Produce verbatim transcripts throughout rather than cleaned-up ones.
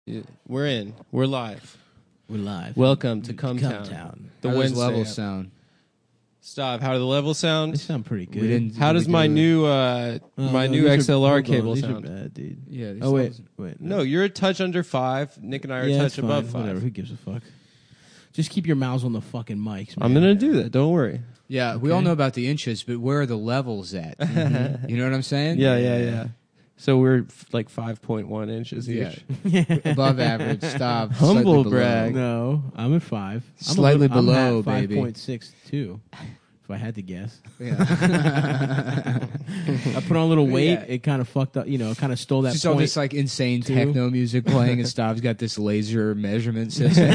Yeah, we're in. We're live. We're live. Welcome to Come Town. Town. The how does Wednesday levels app. sound? Stop. How do the levels They sound? sound pretty good. We didn't. How did does we my do- new uh, Oh, my no, new these are- X L R hold on, cable these are sound? bad, dude. Yeah. these Oh wait, levels- wait. No, you're a touch under five. Nick and I are yeah, a it's touch above fine. five. Whatever. Who gives a fuck? Just keep your mouths on the fucking mics, man. I'm gonna do that. Don't worry. Yeah, we all know about the inches, but where are the levels at? You know what I'm saying? Yeah, yeah, yeah. So we're f- like five point one inches Yeah. each. Above average. Stop. Humble Slightly below. brag. No, I'm at five. I'm Slightly a little, below, I'm baby. Five point six two. If I had to guess, Yeah. I put on a little weight. Yeah. It kind of fucked up. You know, kind of stole that Just all point. this like insane two. techno music playing and stuff. He's got this laser measurement system.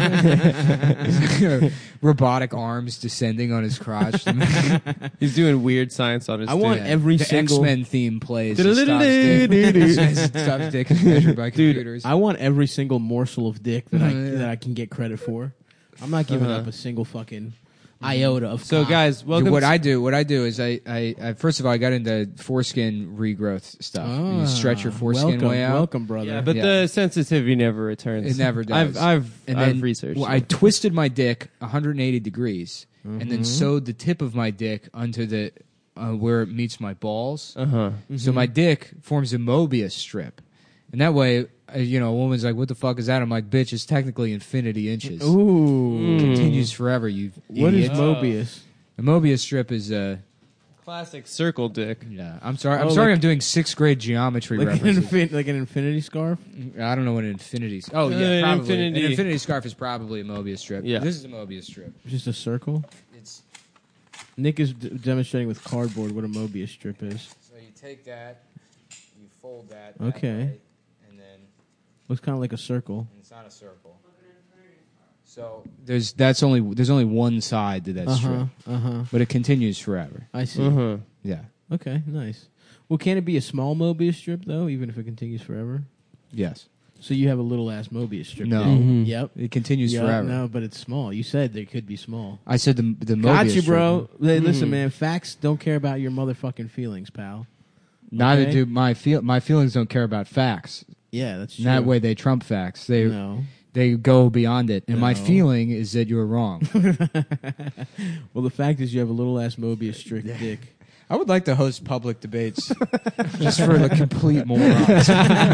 Robotic arms descending on his crotch. He's doing weird science on his. I want dick. every the single. X-Men theme plays. and Stav's dick- Stav's dick is measured by Dude, computers. I want every single morsel of dick that I Uh, yeah. that I can get credit for. I'm not giving Uh-huh. up a single fucking iota of. So cock. guys, welcome. Dude, what to- I do, what I do is I, I, I, first of all, I got into foreskin regrowth stuff. Ah, you stretch your foreskin welcome, way out. Welcome, brother. yeah, but Yeah. the sensitivity never returns. It never does. I've I've And I've then researched. well, it. I twisted my dick one hundred eighty degrees, and Mm-hmm. then sewed the tip of my dick onto the uh, where it meets my balls. Uh huh. So my dick forms a Mobius strip, and that way, uh, you know, a woman's like, "What the fuck is that?" I'm like, "Bitch, it's technically infinity inches. Ooh, It continues forever." You what is idiot. Mobius? A Mobius strip is uh, Classic circle dick. yeah. I'm sorry. I'm Oh, sorry. like- I'm doing sixth grade geometry Like an, references. infin- like an infinity scarf? I don't know what an infinity. s- Oh Uh, yeah, an probably. infinity- An infinity scarf is probably a Mobius strip. Yeah. This is a Mobius strip. Just a circle? It's Nick is d- demonstrating with cardboard what a Mobius strip is. so you take that, you fold that. Okay. That way, and then Looks kind of like a circle. and it's not a circle. So there's that's only there's only one side to that Uh huh. strip, Uh huh. but it continues forever. I see. Uh huh. Yeah. Okay, nice. Well, can it be a small Mobius strip though, even if it continues forever? Yes. So you have a little ass Mobius strip. No. there. Mhm. Yep. It continues Yep, forever. No, but it's small. You said they could be small. I said the the Mobius Got you, strip. bro. Hey, listen, Mhm. man. Facts don't care about your motherfucking feelings, pal. Neither Okay. do my feel my feelings don't care about facts. Yeah, that's true. That way they trump facts. They No. they go beyond it. And my No. feeling is that you're wrong. Well, the fact is, you have a little ass Mobius strip dick. I would like to host public debates just for the complete morons.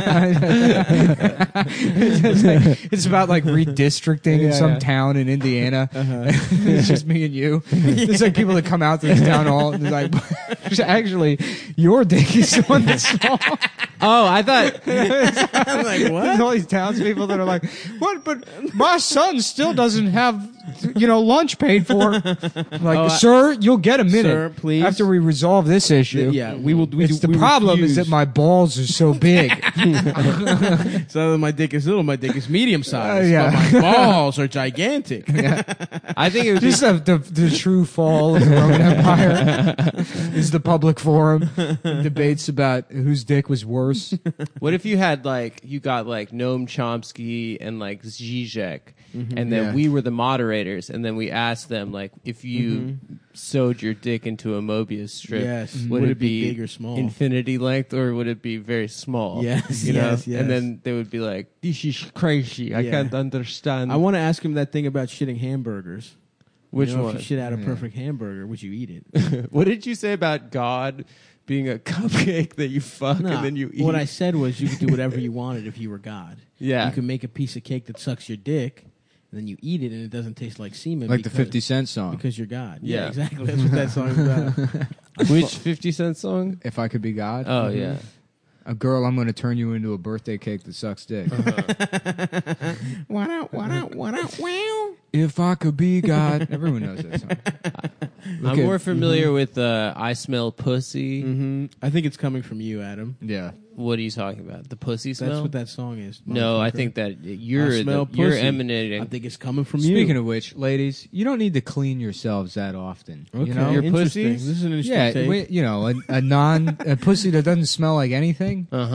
it's, like- it's about like redistricting in Yeah, some yeah. town in Indiana. Uh-huh. It's just me and you. It's like people that come out to this town hall and they're like, actually, your dick is the one that's small. Oh, I thought. I'm like, There's what? all these townspeople that are like, what? But my son still doesn't have, you know, lunch paid for. I'm like, Oh, I- sir, you'll get a minute. Sir, please. After we resolve this issue. Yeah, we will. We, It's do- the we problem refuse. is that my balls are so big. So my dick is little, my dick is medium sized. Uh, yeah. But my balls are gigantic. I think it would be. Just the, the the true fall of the Roman Empire is the public forum debates about whose dick was worse. What if you had like you got like Noam Chomsky and like Zizek, and then Yeah. we were the moderators, and then we asked them like if you sewed your dick into a Mobius strip, Yes. would, Would it it be big or small? infinity length, or would it be very small? Yes, you know. yes, yes. And then they would be like, "This is crazy. I Yeah. can't understand." I want to ask him that thing about shitting hamburgers. Which You know, one? If you shit out a Yeah. perfect hamburger, would you eat it? What did you say about God being a cupcake that you fuck No, and then you eat? What I said was you could do whatever you wanted if you were God. Yeah. You can make a piece of cake that sucks your dick, and then you eat it, and it doesn't taste like semen. Like the because, fifty Cent song. Because you're God. Yeah. Yeah, exactly. That's what that song's about. Which fifty Cent song? If I could be God. Oh yeah. A girl, I'm going to turn you into a birthday cake that sucks dick. What out? What out? What out? Wow. If I could be God. Everyone knows that song. I'm Okay. more familiar with uh, "I Smell Pussy." Mm-hmm. I think it's coming from you, Adam. Yeah. What are you talking about? The pussy smell? That's what that song is. no, I motherfucker. think that you're I smell the, you're pussy. emanating. I think it's coming from you. Speaking of which, ladies, you don't need to clean yourselves that often. okay, You know? Your interesting. pussies? This is an interesting Yeah, take. we- you know, a, a non a pussy that doesn't smell like anything. uh huh.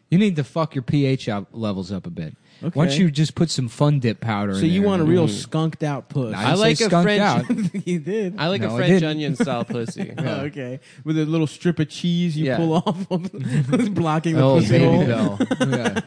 You need to fuck your pH up, levels up a bit. Okay. Why don't you just put some Fun Dip powder in So you there? want a real Mm. skunked out puss? I I didn't like say a skunked French. out. You did. I like No, a I French didn't. onion style pussy. Oh, okay, with a little strip of cheese you Yeah. pull off, of blocking the Oh, pussy baby hole. bell. Yeah.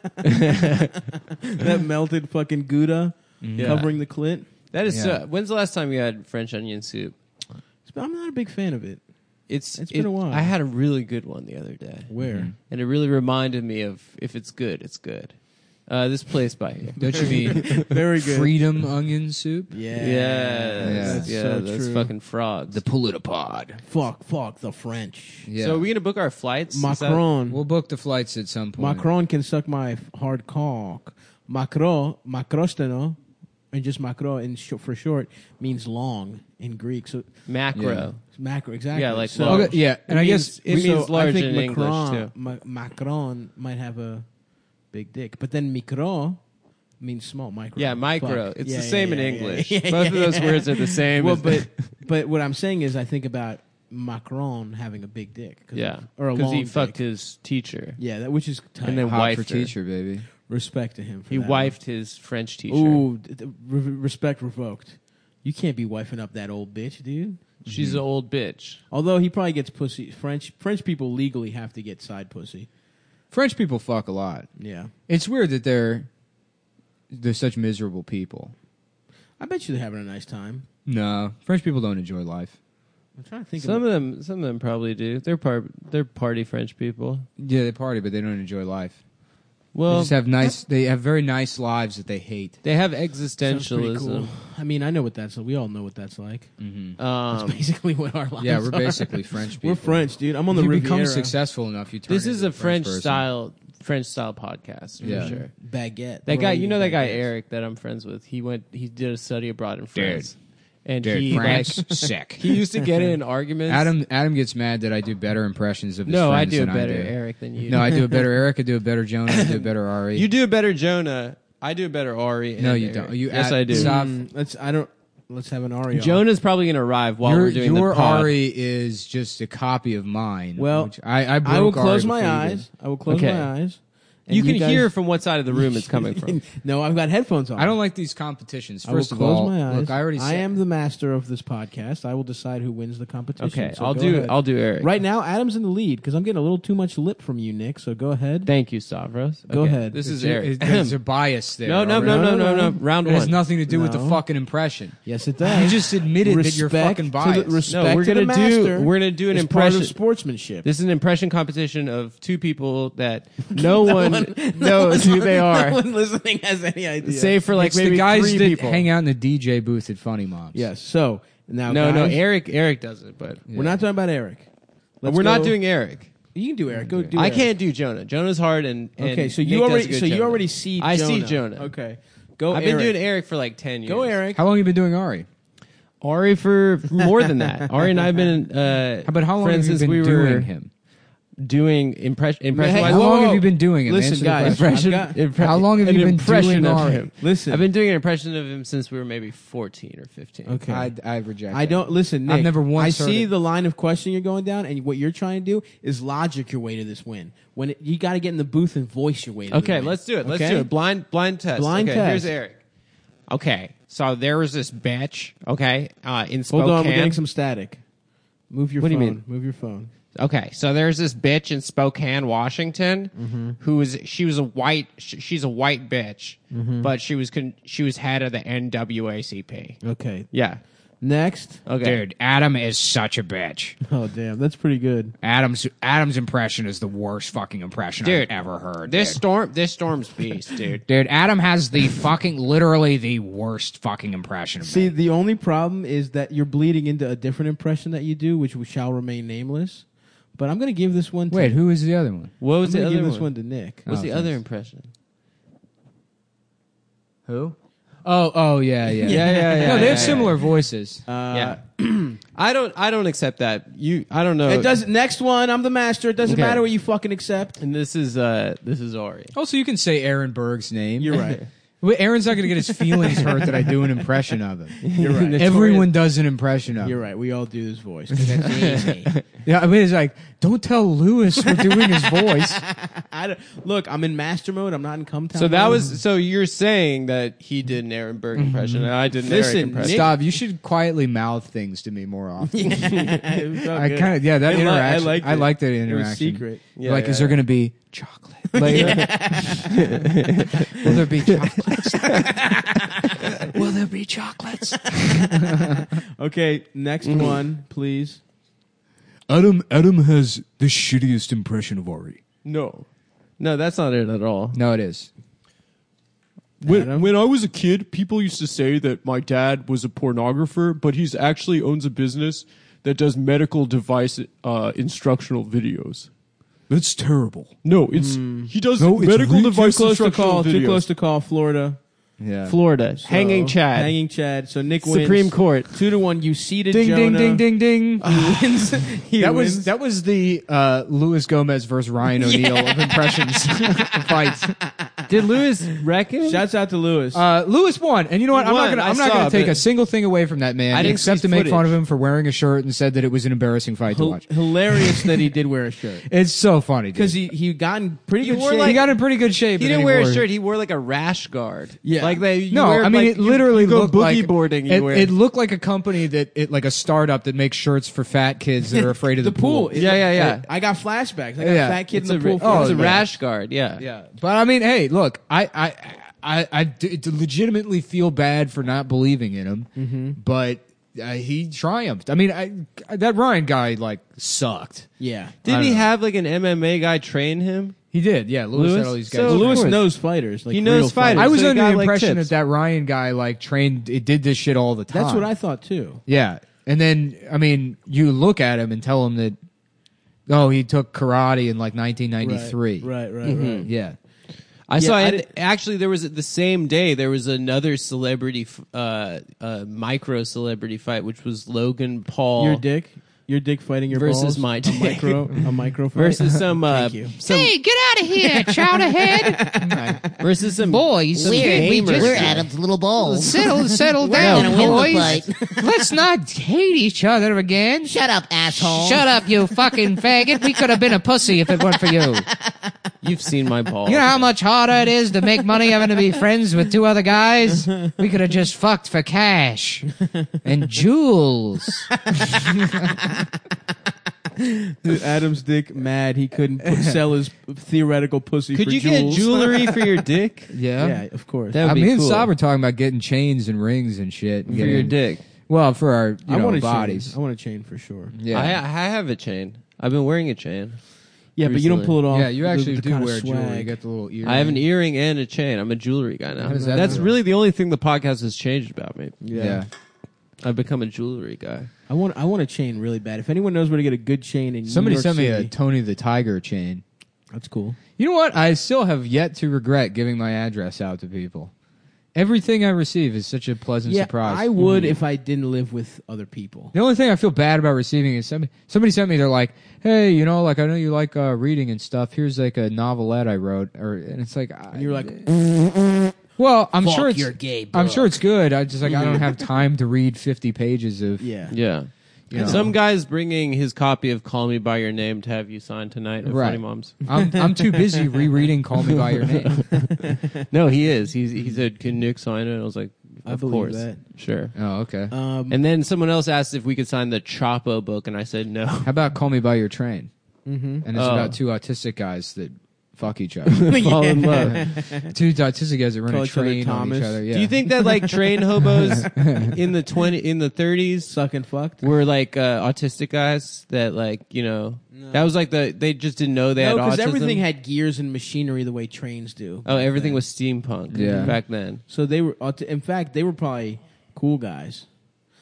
That melted fucking Gouda Yeah. covering the clit. That is. Yeah. So, when's the last time you had French onion soup? I'm not a big fan of it. It's It's been it- a while. I had a really good one the other day, Where? and it really reminded me of if it's good, it's good. Uh, this place by here. Don't you mean Very good. Freedom onion soup? Yeah, Yeah, that's yeah, so those true. fucking frogs. Politopod. Fuck, fuck the French. Yeah. So are we gonna book our flights? Is that- Macron, We'll book the flights at some point. Macron can suck my f- hard cock. Macron, Macrosteno, and just Macron in sh- for short means long in Greek. So macro. macro, exactly. Yeah, like so, large. Okay, yeah, and It I means- guess it so means large I think in English Macron, too. Ma- Macron might have a big dick, but then micro means small. Micro. Yeah, micro. Fuck. It's Yeah, the yeah, same yeah, in yeah, English. yeah, Both of yeah, those yeah. words are the same. Well, as but but what I'm saying is, I think about Macron having a big dick. 'cause- yeah, or a because long he fucked dick. his teacher. Yeah, that which is tight. And then hot wife for her. teacher, baby. Respect to him. For He that wifed his French teacher. One. Ooh, d- d- re- respect revoked. You can't be wifing up that old bitch, dude. She's an old bitch. Although he probably gets pussy. French French people legally have to get side pussy. French people fuck a lot. Yeah, It's weird that they're they're such miserable people. I bet you they're having a nice time. No, French people don't enjoy life. I'm trying to think. Some of of them, some of them probably do. They're part. They're party French people. Yeah, they party, but they don't enjoy life. They Well, just have nice. They have very nice lives that they hate. they have Sounds pretty existentialism. cool. I mean, I know what that's. We all know what that's like. Mm-hmm. That's Um, basically what our lives Yeah, we're are. basically French people. We're French, dude. I'm on If the you Riviera. become successful enough, you turn. this is into a French person. style, French style podcast for Yeah. sure. baguette. That We're guy, all you know that eating guy baguettes. Eric that I'm friends with. He went. He did a study abroad in Dude. France, and Dude, he France, like sick. he used to get in arguments. Adam Adam gets mad that I do better impressions of his no, I friends do a than better I do. Eric than you. No, do. I do a better Eric. I do a better Jonah. I do a better Ari. You do a better Jonah. I do a better Ari. No, and you Eric. don't. You yes, add- I do. Stop. Mm, let's. I don't. Let's have an Oreo. Jonah's probably going to arrive while your we're doing your the pod. Ari is just a copy of mine. Well, which I I, broke I will Ari close before my you eyes. I will close Okay. my eyes. and You can guys- hear from what side of the room it's coming from. No, I've got headphones on. did. I don't like these competitions. I will First of close all, my eyes. look, I already. I said, am the master of this podcast. I will decide who wins the competition. Okay, so I'll go do. ahead. I'll do Eric. Right now, Adam's in the lead because I'm getting a little too much lip from you, Nick. So go ahead. Thank you, Stavros. Go Okay, ahead. This is It's- Eric. There's a bias there. no, no, already. no, no, No, no, no, no. Round It has one. nothing to do with the No. fucking impression. Yes, it You does. just admitted that you're Respect fucking to the- biased. respect No, we're to the gonna do. master We're gonna do an is part impression. of sportsmanship. This is an impression competition of two people that no, one, knows who they are, No one listening has any idea. save for like it's maybe the guys three that people. hang out in the D J booth at Funny Moms. Yes. So now, no, no. guys, Eric. Eric does it, but we're not talking about Eric. Let's we're not go- doing Eric. You can do Eric. Go do. I Eric. can't do Jonah. Jonah's hard, and, and Okay, so Nick you does already. good So you Jonah. already see. I Jonah. see Jonah. Okay. Go. I've Eric. been doing Eric for like ten years. Go Eric. How long have you been doing Ari? Ari for more than that. Ari and I have been uh, But how long friends have you since been we doing were him? doing impression. Impression. Hey, How whoa, long whoa. have you been doing him? Listen, Answer the guys. question. I've got- impre- How long have an you been impression doing of Ari? him? Listen. I've been doing an impression of him since we were maybe fourteen or fifteen. Okay. I, I reject. I that. don't listen. Nick, I've never once I heard see it. the line of question you're going down, and what you're trying to do is logic your way to this win. When it, you got to get in the booth and voice your way. to the Okay, win. let's do it. Let's Okay? do it. Blind blind test. Blind okay, test. Here's Eric. Okay, so there was this bitch. Okay, uh, in Hold Spokane. on, we're getting some static. Move your What do phone. you mean? Move your phone. Okay, so there's this bitch in Spokane, Washington, Mm-hmm. who was she was a white sh- she's a white bitch, Mm-hmm. but she was con- she was head of the N double A C P. Okay. Yeah. Next. Okay. Dude, Adam is such a bitch. Oh damn, that's pretty good. Adam's Adam's impression is the worst fucking impression Dude, I've ever heard. This dude. storm this storm's beast, dude. Dude, Adam has the fucking literally the worst fucking impression of See, me. the only problem is that you're bleeding into a different impression that you do, which shall remain nameless. But I'm going to give this one. To, Wait, who is the other one? What I'm was the going to other give this one? one to Nick. What's Oh, the thanks. other impression? Who? Oh, oh yeah, yeah. Yeah, yeah, yeah. No, they have yeah, similar voices. Uh, yeah. I don't I don't accept that. You I don't know. It doesn't. Next one, I'm the master. It doesn't Okay. matter what you fucking accept. And this is uh this is Ari. Also, you can say Aaron Berg's name. You're right. Well, Aaron's not going to get his feelings hurt that I do an impression of him. You're right. Everyone does an impression of him. You're right. We all do this voice. 'Cause that's easy. Yeah, I mean, it's like, don't tell Lewis we're doing his voice. I don't, look, I'm in master mode. I'm not in come town. So that mode. was so you're saying that he did an Aaron Berg impression and I did an Listen, Eric impression. Nick- Stop. You should quietly mouth things to me more often. It felt I good. kind of, yeah, that I li- I interaction. liked I it. like that It was interaction. secret. Yeah, like, yeah, is there yeah. going to be chocolate later? Will there be chocolates? Will there be chocolates? Okay, next one, please. Adam Adam has the shittiest impression of Ari. No. No, that's not it at all. No, it is. When, Adam? when I was a kid, people used to say that my dad was a pornographer, but he's actually owns a business that does medical device uh, instructional videos. That's terrible. No, it's he does No, it's medical really device Too close to instructional call. videos. Too close to call. Florida. Yeah. Florida, So, hanging Chad, Hanging Chad. So Nick wins. Supreme Court. Two to one. You seated Ding Jonah. ding ding ding ding. He wins. He that wins. was that was the uh, Luis Gomez versus Ryan O'Neal of impressions fights. Did Lewis wreck him? Shouts out to Lewis. Uh, Lewis won, and you know what? He I'm not won, gonna I I'm not saw, gonna take but- a single thing away from that man, I didn't except see to make fun footage. of him for wearing a shirt and said that it was an embarrassing fight to Hil- watch. hilarious that he did wear a shirt It's so funny because dude. he he got in pretty He good wore, shape. like- he got in pretty good shape. He and didn't then wear wore- a shirt. He wore like a rash guard. Yeah. like they. You No, wear, I mean like, it literally you, you go looked boogie like boarding. You it, wear. it looked like a company that it like a startup that makes shirts for fat kids that are afraid of the, the pool. It- Yeah, yeah, yeah. I got flashbacks. I got Yeah. a fat kid it's in a, the pool. ra- it's a flashback. rash guard. Yeah, Yeah, but I mean, hey, look, I I I, I d- d- legitimately feel bad for not believing in him, Mm-hmm. but uh, he triumphed. I mean, I, that Ryan guy like sucked. Yeah. Did I he don't know. have like an M M A guy train him? He did, yeah. Lewis, Lewis? had all these guys. So Well, Of Lewis course. knows fighters. Like He knows real fighters. I was So he under got, the like, impression tips. that that Ryan guy like trained, it did this shit all the time. That's what I thought too. Yeah, and then I mean, you look at him and tell him that, oh, he took karate in like nineteen ninety-three. Right, right, right. Mm-hmm. right. Yeah. I Yeah, saw. I and did- actually, there was the same day. There was another celebrity, f- uh, uh, micro celebrity fight, which was Logan Paul Your dick, your dick fighting your Versus balls? my a dick. micro, a micro fight? versus some. Uh, Thank you. some Hey, get out of here, chowderhead. versus some Boys, some weird. We gamers. just We're Adam's little balls. settle, settle We're down, gonna win the boys. fight. Let's not hate each other again. Shut up, asshole. Shut up, you fucking faggot. We could have been a pussy if it weren't for you. You've seen my balls. You know how much harder it is to make money having to be friends with two other guys? We could have just fucked for cash and jewels. Dude, Adam's dick mad he couldn't put, sell his theoretical pussy Could for you jewels. get jewelry for your dick? Yeah. Yeah, of course. That would I be mean, cool. Saab were talking about getting chains and rings and shit. and For your getting- dick. Well, for our you I know, want a bodies. chain. I want a chain for sure. Yeah. I, I have a chain. I've been wearing a chain. Yeah, but you don't Recently. pull it off. yeah, you the- actually the do kinda wear jewelry. swag. You got the little ear. I have an earring and a chain. I'm a jewelry guy now. How does that That's feel? really the only thing the podcast has changed about me. Yeah. Yeah. I've become a jewelry guy. I want. I want a chain really bad. If anyone knows where to get a good chain in Somebody New York sent me a City, Tony the Tiger chain. that's cool. You know what? I still have yet to regret giving my address out to people. Everything I receive is such a pleasant Yeah, surprise. I would if I didn't live with other people. The only thing I feel bad about receiving is somebody, somebody sent me, they're like, hey, you know, like, I know you like uh, reading and stuff. Here's like a novelette I wrote. Or, and it's like, I, And you're like, well, I'm fuck sure it's, your gay I'm book. sure it's good. I just like, I don't have time to read fifty pages of, yeah. Yeah. you know. Some guy's bringing his copy of Call Me By Your Name to have you sign tonight at Right. Funny Moms. I'm, I'm too busy rereading Call Me By Your Name. No, he is. He's, he said, can Nick sign it? I was like, I of believe course. that. Sure. Oh, okay. Um, And then someone else asked if we could sign the Chapo book, and I said no. How about Call Me By Your Train? mhm. And it's Oh. about two autistic guys that fuck each other. Fall in love. Two autistic guys that run Call a each other train on Thomas. each other. Yeah. Do you think that like train hobos in the twenty in the thirties Sucking fucked. were like uh, autistic guys that like you know that was like the they just didn't know they No, had because autism? everything had gears and machinery the way trains do. Oh, everything was steampunk Yeah. back then. So they were. aut- In fact, they were probably cool guys.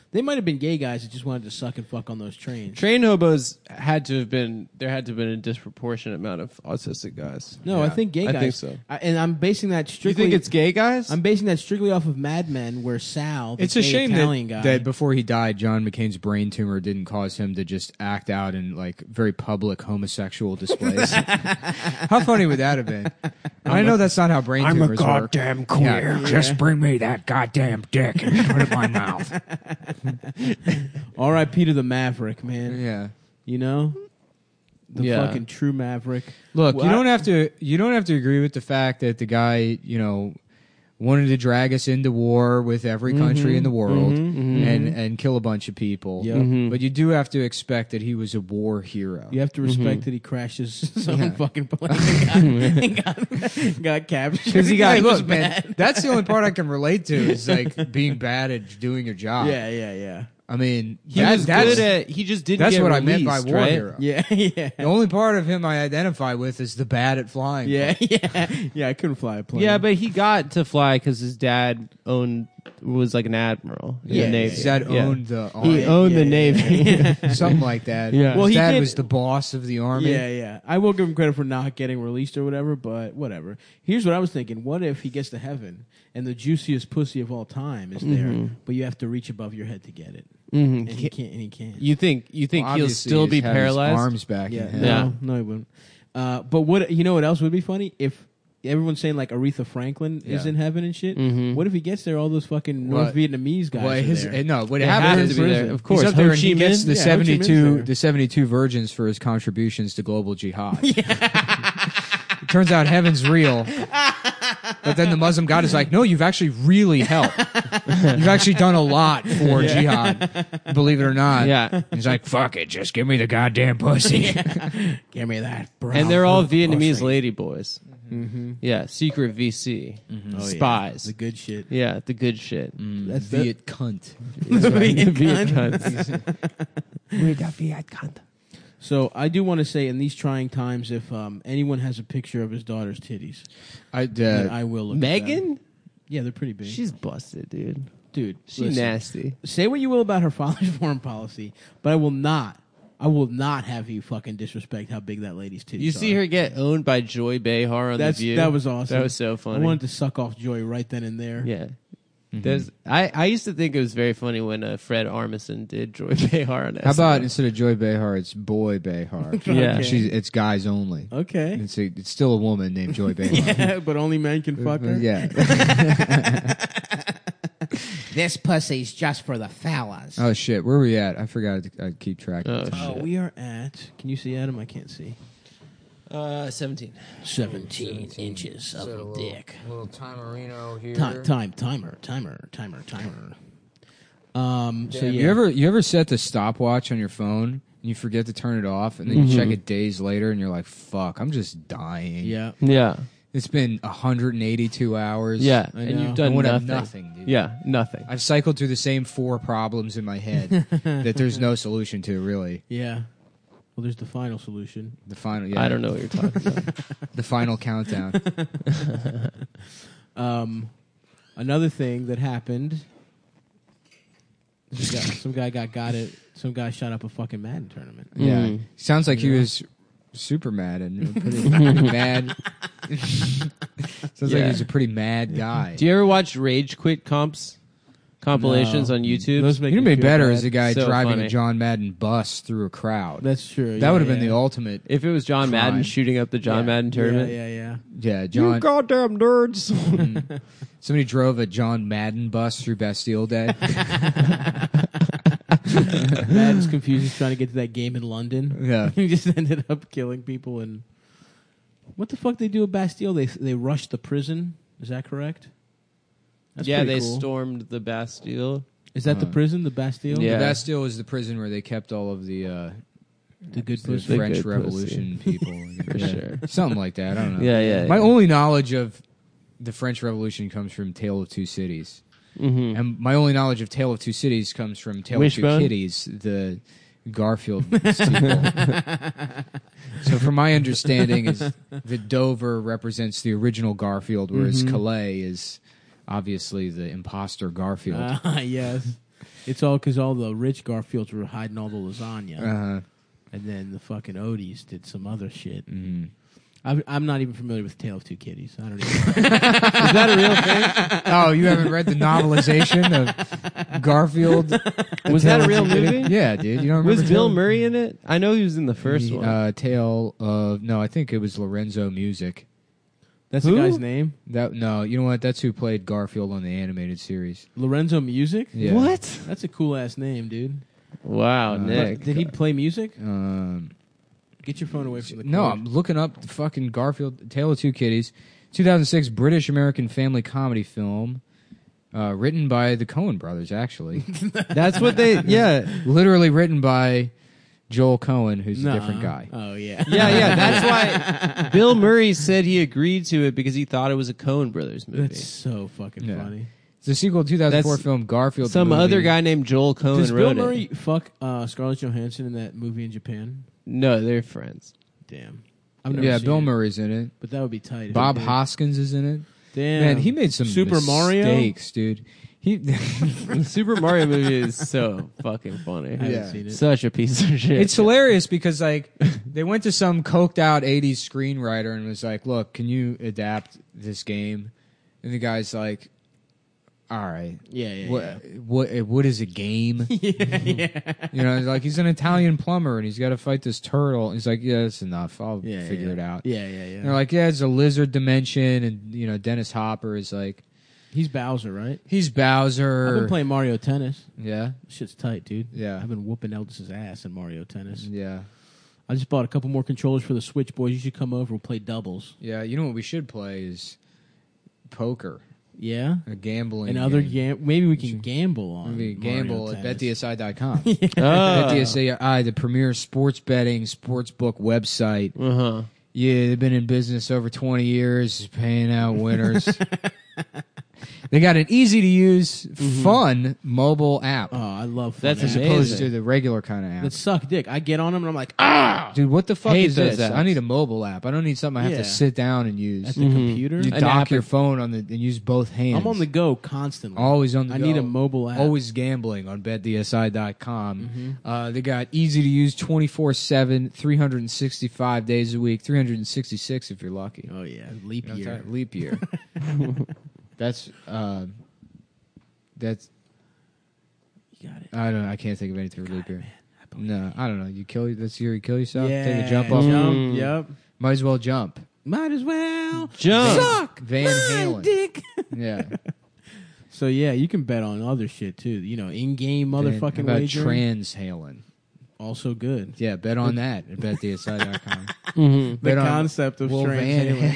They might have been gay guys that just wanted to suck and fuck on those trains. Train hobos had to have been there. Had to have been a disproportionate amount of autistic guys. No, I Yeah. think gay I guys. think so. I, and I'm basing that Do you strictly. think it's gay guys? I'm basing that strictly off of Mad Men, where Sal, the It's a gay shame Italian that, guy, that before he died, John McCain's brain tumor didn't cause him to just act out in like very public homosexual displays. How funny would that have been? I know that's not how brain I'm a tumors goddamn work. queer. Yeah. Just bring me that goddamn dick and put it in my mouth. R I P to the Maverick, man. Yeah. You know, the Yeah. fucking true Maverick. Look, Well, you I- don't have to. You don't have to agree with the fact that the guy, you know, wanted to drag us into war with every country in the world and and kill a bunch of people. Yep. Mm-hmm. But you do have to expect that he was a war hero. You have to respect that he crashes some own fucking plane and got, and got, got captured Because he got He was look, man. mad. That's the only part I can relate to is like being bad at doing your job. Yeah, yeah, yeah, I mean, He that- was that's, good at. He just didn't. that's get what I meant by released, war right? hero. yeah, yeah, The only part of him I identify with is the bad at flying. yeah, yeah, yeah. I couldn't fly a plane. Yeah, but he got to fly because his dad owned was like an admiral in Yeah, the Navy. His dad Yeah. owned the He army. owned yeah, the yeah. Navy. Something like that. Yeah. His Well, he dad did- was the boss of the army. Yeah, yeah. I will give him credit for not getting released or whatever, but whatever. Here's what I was thinking. What if he gets to heaven and the juiciest pussy of all time is there, Mm-hmm. but you have to reach above your head to get it? Mhm. And he can't, and he can't. You think you think Well, he'll obviously still he's be had his paralyzed? arms back Yeah, in hell. no, Yeah. no, he wouldn't. Uh, but what, you know what else would be funny? If everyone's saying like Aretha Franklin is Yeah. in heaven and shit, Mhm. what if he gets there, all those fucking North Well, Vietnamese guys Well, are his, there? eh, no, what They happened have is to be there, prison. of course. He's up there Ho and Chi he gets Minh? the Yeah, Ho Chi Minh's seventy-two there. the seventy-two virgins for his contributions to global jihad. It turns out heaven's real. But then the Muslim God is like, no, you've actually really helped. You've actually done a lot for jihad, believe it or not. Yeah. And he's like, fuck it, just give me the goddamn pussy. Give me that, bro. And they're all Pussy. Vietnamese lady boys. Mm-hmm. Yeah, secret V C Oh, yeah. spies. The good shit. Yeah, the good shit. That's Viet cunt. The Viet Viet cunt. cunts. We're the Viet cunt. So I do want to say, in these trying times, if um, anyone has a picture of his daughter's titties, I, then uh, I will look at them. Megan? Yeah, they're pretty big. She's busted, dude. Dude, She listen, nasty. say what you will about her father's foreign policy, but I will not, I will not have you fucking disrespect how big that lady's titties You see are. her get owned by Joy Behar on That's, The View? That was awesome. That was so funny. I wanted to suck off Joy right then and there. Yeah. There's, I, I used to think it was very funny when uh, Fred Armisen did Joy Behar on S N L. how about instead of Joy Behar, it's Boy Behar? Yeah. Okay. She's, it's guys only. Okay. It's, a, it's still a woman named Joy Behar. Yeah, but only men can fuck her. Yeah. This pussy's just for the fellas. Oh shit, where are we at? I forgot to I keep track. Oh, of time. Oh, we are at. Can you see Adam? I can't see. Uh, seventeen. Seventeen inches of dick. Little timerino here. Time, time, timer, timer, timer, timer. Um. So yeah. You ever you ever set the stopwatch on your phone and you forget to turn it off, and then you check it days later, and you're like, "Fuck, I'm just dying." Yeah. Yeah. It's been one hundred eighty-two hours. Yeah. I And know. you've done I would have nothing. nothing, dude. Yeah, nothing. I've cycled through the same four problems in my head that there's no solution to. Really, Yeah. Well, there's the final solution. the final. Yeah, I don't know what you're talking about. The final countdown. Um, another thing that happened. Some guy, some guy got got it. Some guy shot up a fucking Madden tournament. Yeah, Mm. sounds like he was super mad and pretty, pretty mad. Sounds like Yeah. he's a pretty mad guy. Do you ever watch Rage Quit comps? Compilations No. on YouTube? Those make You know, me be feel better bad. as a guy So driving funny. a John Madden bus through a crowd. That's true. that yeah, would have been yeah. the ultimate. If it was John Crime. Madden shooting up the John Yeah. Madden tournament. Yeah, yeah, Yeah, You John. goddamn nerds. Mm. Somebody drove a John Madden bus through Bastille Day. yeah. Madden's confused. He's trying to get to that game in London. Yeah. He just ended up killing people. And what the fuck they do at Bastille? They they rushed the prison. Is that correct? That's yeah, pretty they cool. stormed the Bastille. Is that the Uh, prison, the Bastille? Yeah. The Bastille was the prison where they kept all of the uh, The good the pussy. The French good Revolution people. For Yeah. sure. Something like that. I don't know. Yeah, yeah. My yeah. only knowledge of the French Revolution comes from Tale of Two Cities. Mhm. And my only knowledge of Tale of Two Cities comes from Tale Wishbone? of Two Kitties, the Garfield sequel. So from my understanding is that Dover represents the original Garfield, whereas Mhm. Calais is obviously the imposter Garfield. Ah, yes. It's all because all the rich Garfields were hiding all the lasagna, Uh-huh. and then the fucking Odies did some other shit. Mm. I'm, I'm not even familiar with Tale of Two Kitties. I don't even. Is that a real thing? Oh, you haven't read the novelization of Garfield? Was that a real movie? Yeah, dude. You don't remember Was Bill Tale- Murray in it? I know he was in the first the, one. Uh, Tale of no, I think it was Lorenzo Music. That's Who? the guy's name. That no, you know what? That's who played Garfield on the animated series. Lorenzo Music. Yeah. What? That's a cool ass name, dude. Wow, Uh, Nick. Did he play music? Um, Get your phone away from the. no, cord. I'm looking up the fucking Garfield Tale of Two Kitties, two thousand six British American family comedy film, uh, written by the Coen brothers. Actually, That's what they. Yeah, literally written by Joel Coen, who's Nah. a different guy. Oh yeah. yeah, yeah. That's why Bill Murray said he agreed to it because he thought it was a Coen Brothers movie. That's so fucking Yeah. funny. It's the sequel to two thousand four That's film Garfield. the Some movie. other guy named Joel Coen Does Bill wrote Murray it. fuck uh, Scarlett Johansson in that movie in Japan? No, they're friends. Damn. I've never Yeah, seen Bill it, Murray's in it. but that would be tight. if Bob he did. Hoskins is in it. Damn. Man, he made some Super Mario? mistakes, dude. He The Super Mario movie is so fucking funny. I haven't Yeah. seen it. Such a piece of shit. It's hilarious because like they went to some coked out eighties screenwriter and was like, "Look, can you adapt this game?" And the guy's like, "All right, Yeah, yeah, what yeah. what what is a game?" yeah, yeah. You know, like he's an Italian plumber and he's got to fight this turtle. And he's like, "Yeah, that's enough. I'll Yeah, figure yeah. it out." Yeah, yeah, yeah. And they're like, "Yeah, it's a lizard dimension," and you know, Dennis Hopper is like, He's Bowser, right? "He's Bowser." I've been playing Mario Tennis. Yeah, Shit's tight, dude. Yeah. I've been whooping Eldis's ass in Mario Tennis. yeah, I just bought a couple more controllers for the Switch, boys. You should come over. We'll play doubles. yeah. You know what we should play is poker, Yeah? a gambling And other game. gam- maybe we can gamble on Maybe gamble Mario at Tennis. bet D S I dot com. Oh. bet D S I, the premier sports betting sports book website. Uh huh. Yeah, they've been in business over twenty years, paying out winners. They got an easy to use, fun mobile app Oh, I love fun That's as apps. amazing. opposed to the regular kind of app. That suck dick. I get on them and I'm like, ah! Dude, what the fuck Hate is this? those apps. I need a mobile app. I don't need something I have Yeah. to sit down and use. At the computer? You An dock app- your phone on the and use both hands. I'm on the go constantly. Always on the I go. need a mobile app. Always gambling on bet D S I dot com. Mm-hmm. Uh, they got easy to use twenty-four seven, three hundred sixty-five days a week, three hundred sixty-six if you're lucky. Oh, yeah. Leap You know what I'm year. talking- Leap year. that's uh, that's You got it. I don't know. I can't think of anything for leap year. No, I don't know. You kill this year. You kill yourself. Yeah. Take a jump off. Jump. Mm. Yep. Might as well jump. Might as well. Jump. Suck. Van my Halen. dick. Yeah. So, yeah, you can bet on other shit, too. You know, in-game How motherfucking about wagering. Transhalen? Also good. Yeah, bet on that at bet D S I dot com. Mm-hmm. The Bet on concept of Will trans Van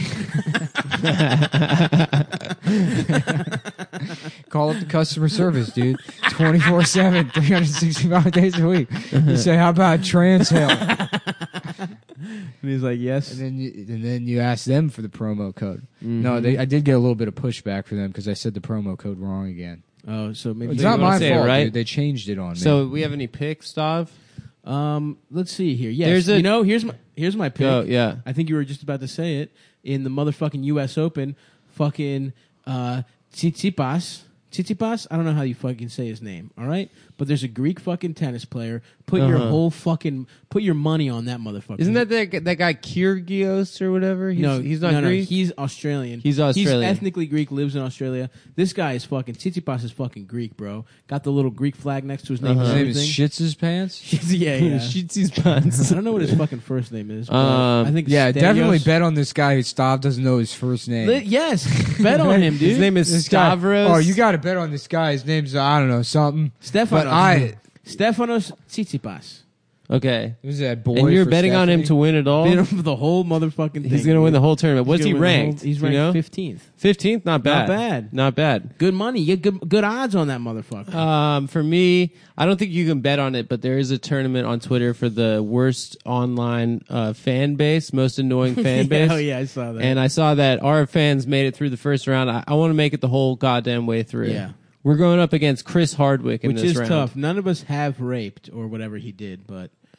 Call up the customer service, dude. twenty-four seven, three hundred sixty-five days a week. You say, how about Transhalen? And he's like, yes. And then you, and then you ask them for the promo code. No, they, I did get a little bit of pushback for them because I said the promo code wrong again. Oh, so maybe It's you not wanna my say it fault, right? dude. They changed it on me. So, we have any picks, Stav? Um, let's see here. Yes, There's a- you know, here's my here's my pick. Go, yeah. I think you were just about to say it in the motherfucking U S Open. Fucking uh, Tsitsipas. Tsitsipas. I don't know how you fucking say his name. All right, but there's a Greek fucking tennis player. Put your Uh-huh. whole fucking put your money on that motherfucker. Isn't that that, that guy Kyrgios or whatever? He's, no, he's not no, no, Greek. he's Australian. He's Australian. He's ethnically Greek, lives in Australia. This guy is fucking Tsitsipas is fucking Greek, bro. Got the little Greek flag next to his name. Uh-huh. and his name is everything. Shits His Pants? yeah, yeah. Shoots his pants. I don't know what his fucking first name is. But Um, I think Yeah, Stelios. definitely bet on this guy who Stav doesn't know his first name. Li- yes, bet on him, dude. His name is This guy- Stavros. Oh, you got to bet on this guy. His name's, I don't know, something. Stefanos. But I, Stefanos Tsitsipas. Okay. who's that boy? And you're for betting on him to Stephanie? win it all? Beat him for the whole motherfucking thing. He's going to win the whole tournament. What's he gonna win the ranked? whole- he's Do you ranked know? fifteenth. fifteenth? Not bad. Not bad. Not bad. Good money. You get good, good odds on that motherfucker. Um, for me, I don't think you can bet on it, but there is a tournament on Twitter for the worst online uh, fan base, most annoying fan base. Oh yeah, I saw that. And I saw that our fans made it through the first round. I, I want to make it the whole goddamn way through. Yeah. We're going up against Chris Hardwick in which this is round. tough. None of us have raped or whatever he did, but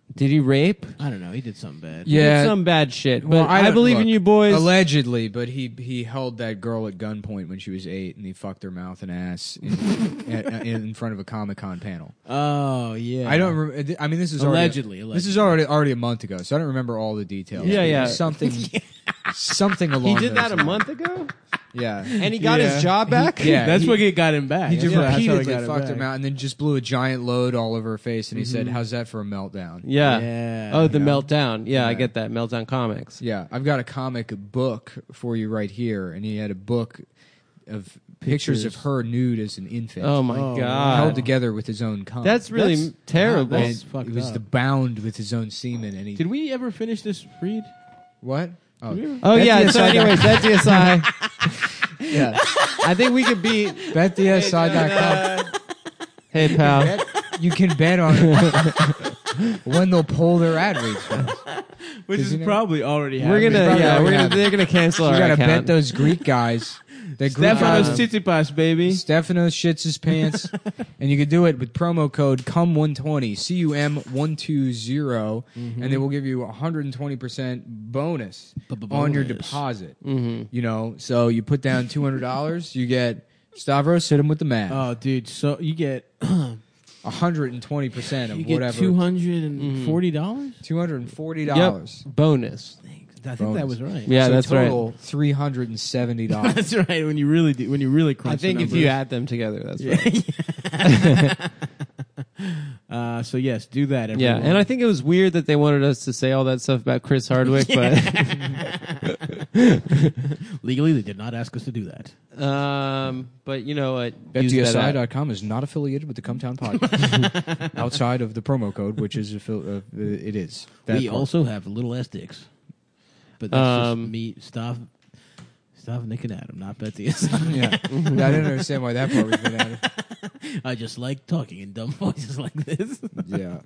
Did he rape? I don't know. He did something bad. He did Yeah. some bad shit. But Well, I, don't- believe look, in you, boys. Allegedly, but he he held that girl at gunpoint when she was eight, and he fucked her mouth and ass in, at, in front of a Comic Con panel. Oh yeah. I don't. Re- I mean, this is already, Allegedly, This allegedly. is already already a month ago, so I don't remember all the details. Yeah, But it yeah. was something, something he along. did that those a lines. month ago, Yeah, and he got Yeah. his job back. yeah. That's he, what got him back. He just Yeah, that's how he repeatedly got him fucked back. her mouth, and then just blew a giant load all over her face, and he said, "How's that for a meltdown?" Yeah. Yeah. Oh, the Yeah. meltdown. Yeah, I Yeah. get that. Meltdown Comics. Yeah, I've got a comic book for you right here, and he had a book of pictures, of Pictures. her nude as an infant. Oh my Oh, god. held together with his own cum. That's really That's- terrible. wow, and that's fucked it was up. the bound with his own semen, and he Did we ever finish this read? what? Oh, oh yeah. Bet So, D S I dot anyways, that D S I. yeah. I think we could beat. bet D S I dot com. Hey pal. Bet- You can bet on it when they'll pull their ad reads from us. Which Does is he know? probably already We're happening. gonna. probably Yeah, already we're gonna. happened. They're gonna cancel You our gotta account. bet those Greek guys. The Greek Stefanos guys. Tsitsipas, baby. Stefanos shits his pants, and you can do it with promo code C U M one twenty, C U M one twenty, and they will give you a one hundred twenty percent bonus on your bonus. deposit. Mm-hmm. You know, so you put down two hundred dollars, you get Stavros, hit him with the math. Oh, dude. So you get one hundred twenty percent of you get whatever. two hundred and forty dollars. two hundred forty Yep. dollars. Bonus. I think that was right. Yeah, so that's total three hundred seventy dollars. That's right. When you really do, when you really crunch. I think the if you numbers. add them together, that's right. Uh, so yes, do that. Yeah, Everyone. and I think it was weird that they wanted us to say all that stuff about Chris Hardwick, legally they did not ask us to do that. but um, but you know what? Bet use D that S I app. dot com is not affiliated with the Cumtown Podcast. Outside of the promo code, which is affil- uh, it is. That we part. also have little S dicks, but that's Um, just me. Stop, stop, Nick and Adam, not Betty. yeah. I didn't understand why that part was been added. I just like talking in dumb voices like this. Yeah.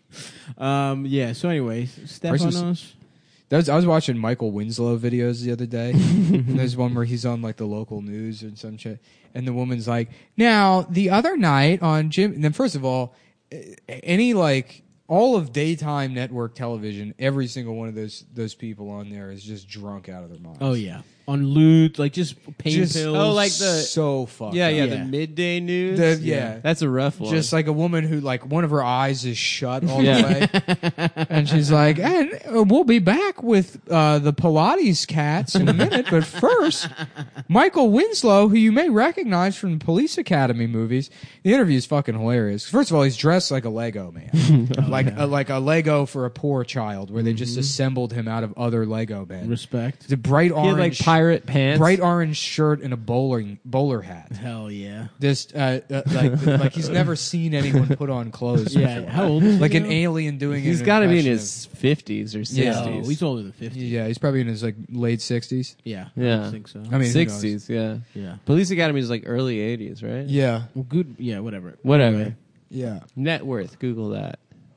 um, yeah. So, anyways, Versus- Stefanos. That was, I was watching Michael Winslow videos the other day. And there's one where he's on like the local news or some shit. And the woman's like, now, the other night on Jim. And then, first of all, eh, any like all of daytime network television, every single one of those those people on there is just drunk out of their minds. Oh yeah, on loot, like just pain Just- pills. Oh, like the- so fucked Yeah, up. yeah, Yeah. the midday news. The- yeah. that's a rough one. Just like a woman who, like, one of her eyes is shut all Yeah. the way. And she's like, and uh, we'll be back with uh, the Pilates cats in a minute. But first, Michael Winslow, who you may recognize from the Police Academy movies. The interview is fucking hilarious. First of all, he's dressed like a Lego man. like, a, like a Lego for a poor child, where they just assembled him out of other Lego men. respect. The bright he had orange, like pirate pants. bright orange shirt and a bowling bowler hat. Hell yeah. This uh, uh, like like he's never seen anyone put on clothes. Yeah. before. How old? Is Like he an now? alien doing. He's an got to be in impression his fifties or Yeah. sixties. Oh, he's older than of- fifty. yeah, he's probably in his like late sixties. Yeah. Yeah. I think so. I mean, who knows? sixties. Yeah, yeah. Police Academy is like early eighties, right? Yeah, Well, good. Yeah. Whatever. Whatever. Anyway, yeah. Net worth. Google that.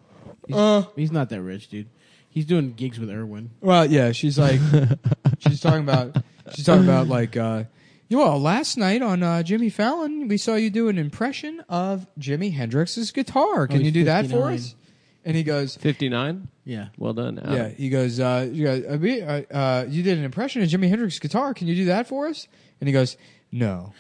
Uh, he's not that rich, dude. He's doing gigs with Irwin. well, yeah. She's like, she's talking about, she's talking about like, uh, you know, well, last night on uh, Jimmy Fallon, we saw you do an impression of Jimi Hendrix's guitar. Can he's you do that for fifty-nine. us? And he goes, fifty-nine. Yeah. Well done. Adam. yeah. He goes, uh, you, guys, uh, we- uh, uh, you did an impression of Jimi Hendrix's guitar. Can you do that for us? And he goes, no.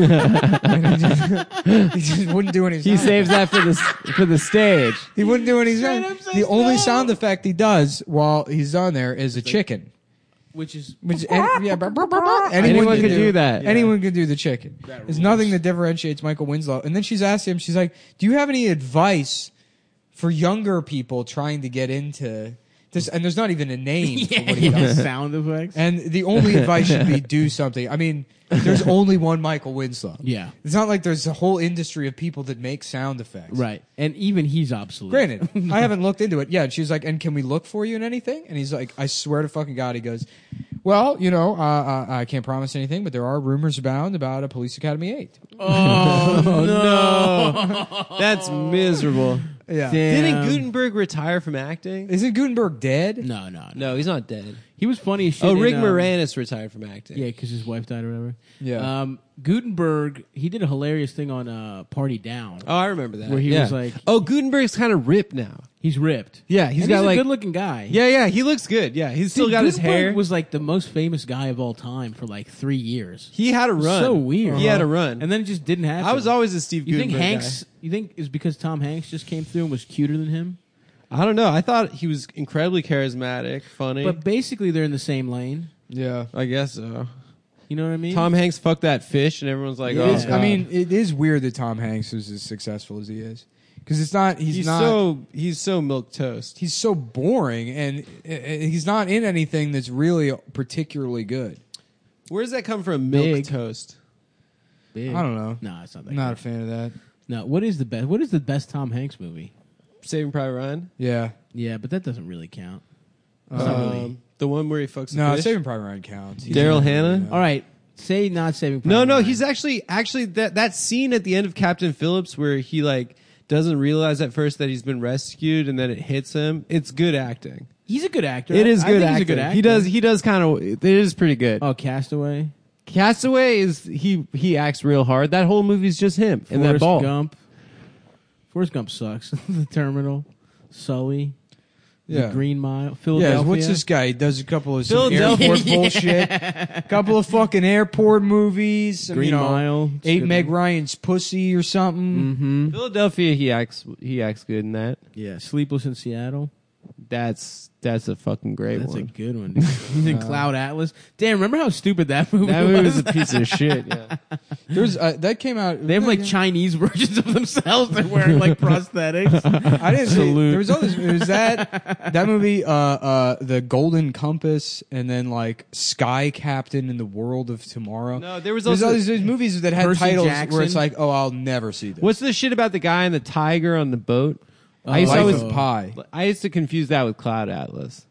And he, just, he just wouldn't do any. He sound saves that for the for the stage. He wouldn't do any sound. The only sound effect he does while he's on there is a chicken. Which is Which, and, yeah, brr, brr, brr, brr. Anyone can could do that. Anyone can do the chicken. There's nothing that differentiates Michael Winslow. And then she's asked him, she's like, do you have any advice for younger people trying to get into this? And there's not even a name for what he does. sound effects. And the only advice should be do something. I mean, there's only one Michael Winslow. Yeah. It's not like there's a whole industry of people that make sound effects. Right. And even he's obsolete. Granted, I haven't looked into it. Yeah, and she's like, and can we look for you in anything? And he's like, I swear to fucking God, he goes, well, you know, uh, uh, I can't promise anything, but there are rumors abound about a Police Academy eight. Oh no, that's miserable. Yeah. Didn't Damn. Gutenberg retire from acting? Isn't Gutenberg dead? No, no, no. No, he's not dead. He was funny as shit. Oh, in, Rick um, Moranis retired from acting. Yeah, because his wife died or whatever. Yeah. Um, Gutenberg, he did a hilarious thing on uh, Party Down. Oh, I remember that. Where he Yeah. was like- oh, Gutenberg's kind of ripped now. He's ripped. Yeah, he's And got he's like, a good-looking guy. yeah, yeah, he looks good. Yeah, he's still Dude, got his Gutenberg hair. was like the most famous guy of all time for like three years. he had a run. So weird. He had a run. And then it just didn't happen. I was always a Steve You think Gutenberg Hanks? guy. You think is because Tom Hanks just came through and was cuter than him? I don't know. I thought he was incredibly charismatic, funny. But basically, they're in the same lane. Yeah. I guess so. You know what I mean? Tom Hanks fucked that fish, and everyone's like, Yeah. "Oh, It's- God. I mean, it is weird that Tom Hanks is as successful as he is because it's not. He's, he's not. so he's so milk toast." he's so boring, and uh, uh, he's not in anything that's really particularly good. Where does that come from? Milk Big. toast. Big. I don't know. No, it's not that. I'm not a good. fan of that. No. What is the best? What is the best Tom Hanks movie? Saving Private Ryan. Yeah. Yeah, but that doesn't really count. It's not Um, really. The one where he fucks. the No, fish? Saving Private Ryan counts. He's Daryl in it, Hannah? you know. All right, say not Saving Private No, no, Ryan. he's actually actually that that scene at the end of Captain Phillips where he like doesn't realize at first that he's been rescued and then it hits him. It's good acting. He's a good actor. It is I good think acting. He's a good actor. He does he does kind of it is pretty good. Oh, Castaway. Castaway is he he acts real hard. That whole movie's just him and that Forrest ball. Gump. Forrest Gump sucks. The Terminal. Sully. Yeah. The Green Mile. Yeah, Philadelphia. what's this guy? He does a couple of some Philadelphia. airport bullshit, a couple of fucking airport movies, some, Green you know, Mile. It's Eight good. Meg Ryan's pussy or something. Mm-hmm. Philadelphia he acts he acts good in that. Yeah, Sleepless in Seattle. That's that's a fucking great That's a one. good one. Dude. He's in Cloud Atlas. Damn, remember how stupid that movie That was? movie was a piece of shit. Yeah. There's uh, that came out. They have like Chinese versions of themselves. They're wearing like prosthetics. I didn't see. Salute. There was all this. It was that that movie, uh, uh, the Golden Compass, and then like Sky Captain in the World of Tomorrow. No, there was There's also all these, these movies that had Percy titles Jackson. where it's like, oh, I'll never see this. What's the shit about the guy and the tiger on the boat? I Oh, used to Life always of Pi? I used to confuse that with Cloud Atlas.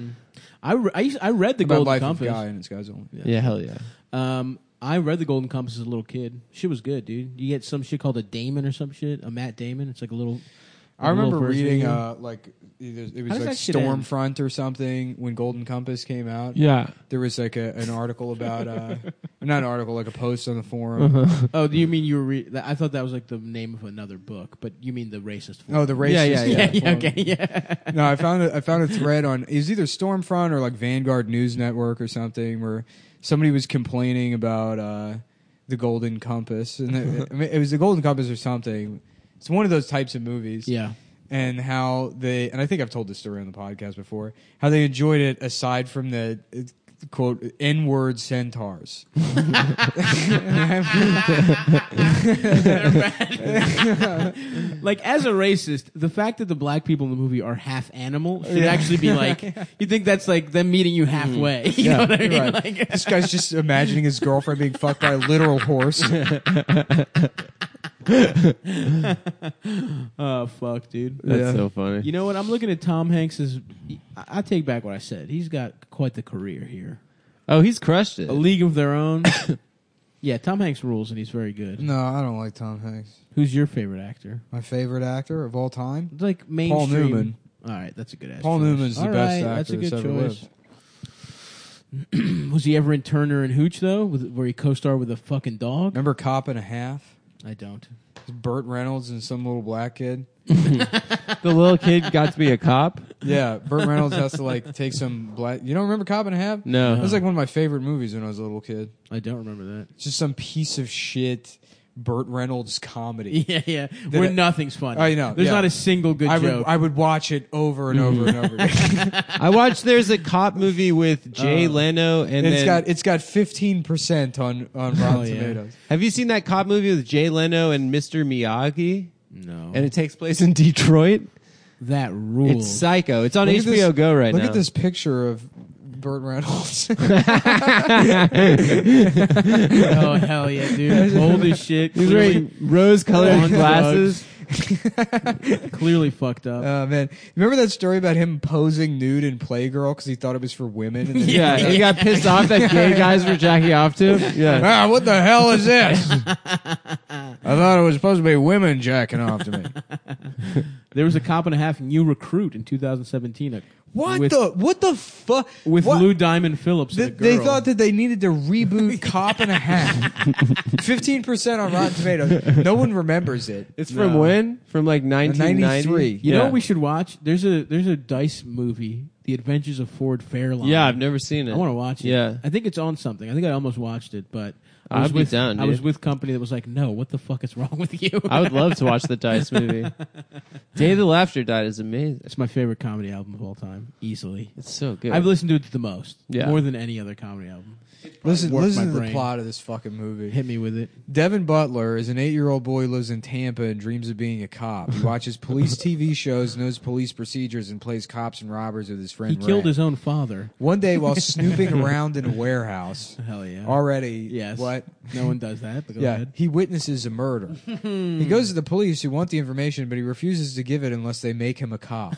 I, re- I, used, I read the About Golden Life Compass. of Guy and its guys only. Yeah, hell yeah. Um, I read the Golden Compass as a little kid. Shit was good, dude. You get some shit called a Damon or some shit. A Matt Damon. It's like a little. I a little remember version reading of him. uh, like either, it How was does like that shit end? Stormfront or something when Golden Compass came out. Yeah. There was like a, an article about uh, not an article, like a post on the forum. Oh, do you mean you were? Re- I thought that was like the name of another book, but you mean the racist. Oh, the racist. Yeah, yeah, yeah, yeah, forum. okay, yeah. No, I found a, I found a thread on it was either Stormfront or like Vanguard News Network or something where somebody was complaining about uh, the Golden Compass, and it, I mean, it was the Golden Compass or something. It's one of those types of movies. Yeah. And how they, and I think I've told this story on the podcast before, how they enjoyed it aside from the uh, quote N-word centaurs. Like as a racist, the fact that the black people in the movie are half animal should Yeah. actually be like you think that's like them meeting you halfway. You know what I mean? Right. Like, This guy's just imagining his girlfriend being fucked by a literal horse. oh fuck, dude. That's Yeah. so funny. You know what? I'm looking at Tom Hanks's. I I take back what I said. He's got quite the career here. Oh, he's crushed it. A League of Their Own. Yeah, Tom Hanks rules, and he's very good. No, I don't like Tom Hanks. Who's your favorite actor? My favorite actor of all time? It's like mainstream. Paul Newman. All right, that's a good ass. Paul choice. Newman's the All best right, actor that's a good that's ever choice. Was he ever in Turner and Hooch though, with, where he co-starred with a fucking dog? Remember Cop and a Half? I don't. It's Burt Reynolds and some little black kid. The little kid got to be a cop. Yeah, Burt Reynolds has to like take some black. You don't remember Cop and a Half? No. That was like one of my favorite movies when I was a little kid. I don't remember that. It's just some piece of shit Burt Reynolds comedy. Yeah, yeah. Where it- nothing's funny. I know, There's yeah. not a single good I would joke. I would watch it over and over and over again. I watched. There's a cop movie with Jay Oh. Leno, and And it's then got it's got fifteen percent on on Rotten Oh, yeah. Tomatoes. have you seen that cop movie with Jay Leno and Mister Miyagi? no. And it takes place in Detroit. that rules. It's Psycho. It's on Look at H B O this- Go right Look now. at this picture of Burt Reynolds. oh hell yeah, dude! Old as shit. He's Clearly, wearing rose-colored on glasses. clearly fucked up. Oh man, remember that story about him posing nude in Playgirl because he thought it was for women? And then Yeah, he got pissed off that gay guys were jacking off to him. Yeah. Ah, what the hell is this? I thought it was supposed to be women jacking off to me. There was a cop and a half new recruit in two thousand seventeen. A What With- the what the fuck? with what? Lou Diamond Phillips. They, and a they girl. thought that they needed to reboot Cop and a Half. Fifteen percent on Rotten Tomatoes. No one remembers it. It's from No. when? From like nineteen ninety? ninety-three. You Yeah. know what we should watch? There's a there's a Dice movie, The Adventures of Ford Fairlawn. Yeah, I've never seen it. I want to watch it. Yeah. I think it's on something. I think I almost watched it, but I was I'd be with down, I was dude. with company that was like, "No, what the fuck is wrong with you?" I would love to watch the Dice movie. Day the Laughter Died is amazing. It's my favorite comedy album of all time, easily. It's so good. I've listened to it the most, Yeah. more than any other comedy album. Listen, worked listen my to the brain. plot of this fucking movie. Hit me with it. Devin Butler is an eight-year-old boy who lives in Tampa and dreams of being a cop. He watches police T V shows, knows police procedures, and plays cops and robbers with his friend He killed Ray. his own father. One day, while snooping around in a warehouse, Hell yeah. already Yes. what? No one does that. But go Yeah, ahead. he witnesses a murder. He goes to the police who want the information, but he refuses to give it unless they make him a cop.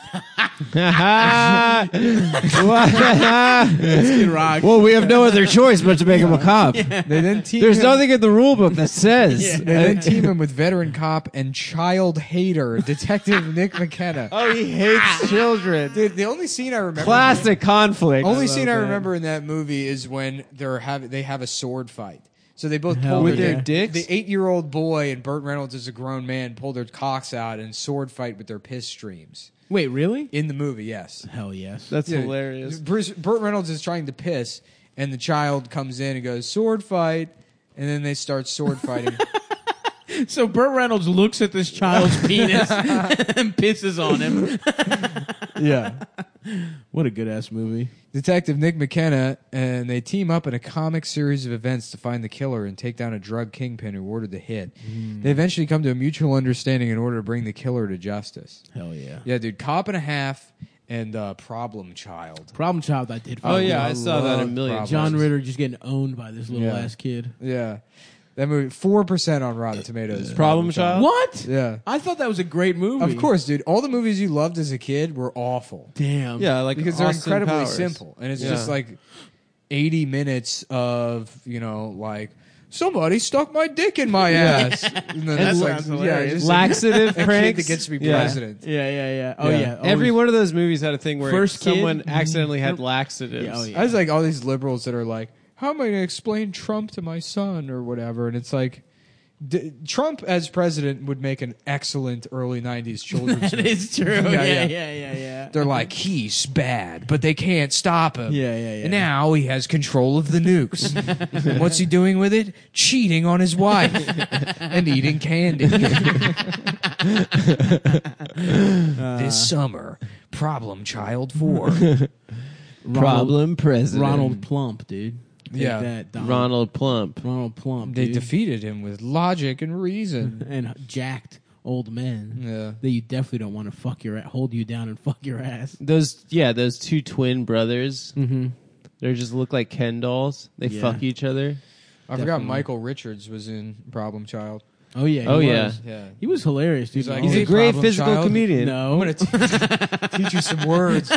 Kid Rock. Well, we have no other choice but to make him a cop. They then team There's him, nothing in the rule book that says. They then team him with veteran cop and child hater Detective Nick McKenna. Oh, he hates children. Dude, the only scene I remember. Classic conflict. Only I scene I love that. remember in that movie is when they're have they have a sword fight. So they both Hell pull With their their dicks? The eight-year-old boy and Burt Reynolds as a grown man pull their cocks out and sword fight with their piss streams Wait, really? in the movie. Yes, Hell yes. That's Yeah. hilarious. Bruce, Burt Reynolds is trying to piss, and the child comes in and goes sword fight, and then they start sword fighting. So Burt Reynolds looks at this child's penis and pisses on him. Yeah. What a good ass movie. Detective Nick McKenna, and they team up in a comic series of events to find the killer and take down a drug kingpin who ordered the hit. They eventually come to a mutual understanding in order to bring the killer to justice. Hell yeah. Yeah, dude, Cop and a Half and uh, Problem Child. Problem Child I did. Oh, fucking yeah, love. I saw that a love million Problem. John Ritter just getting owned by this little Yeah. ass kid. Yeah. That movie, four percent on Rotten Tomatoes. Problem Child? What? Yeah. I thought that was a great movie. Of course, dude. All the movies you loved as a kid were awful. Damn. Yeah, like Because they're Austin incredibly Powers. simple. And it's Yeah. just like eighty minutes of, you know, like, somebody stuck my dick in my ass. And then That it's like, sounds yeah, hilarious. just Laxative a kid pranks. that gets to be Yeah. president. Yeah, yeah, yeah. Oh Yeah. yeah. Every Always- one of those movies had a thing where First kid? someone accidentally had laxatives. Yeah, oh, yeah. I was like all these liberals that are like, how am I going to explain Trump to my son or whatever? And it's like, D- Trump as president would make an excellent early nineties children's That movie. is true. Yeah, Yeah, yeah. yeah, yeah, yeah. They're like, he's bad, but they can't stop him. Yeah, yeah, yeah. And now he has control of the nukes. And what's he doing with it? Cheating on his wife and eating candy. this summer, Problem Child four. Problem president. Ronald Plump, dude. Take Yeah. that, Donald. Ronald Plump. Ronald Plump. They dude. defeated him with logic and reason. and jacked old men Yeah. that you definitely don't want to fuck your hold you down and fuck your ass. Those, yeah, those two twin brothers. Mm-hmm. They just look like Ken dolls. They Yeah. fuck each other. I forgot Definitely. Michael Richards was in Problem Child. Oh yeah. He Oh, was. yeah. Yeah. He was hilarious, dude. He's like, He's Hey, a great Problem physical Child. comedian. no. I'm going to teach you some words.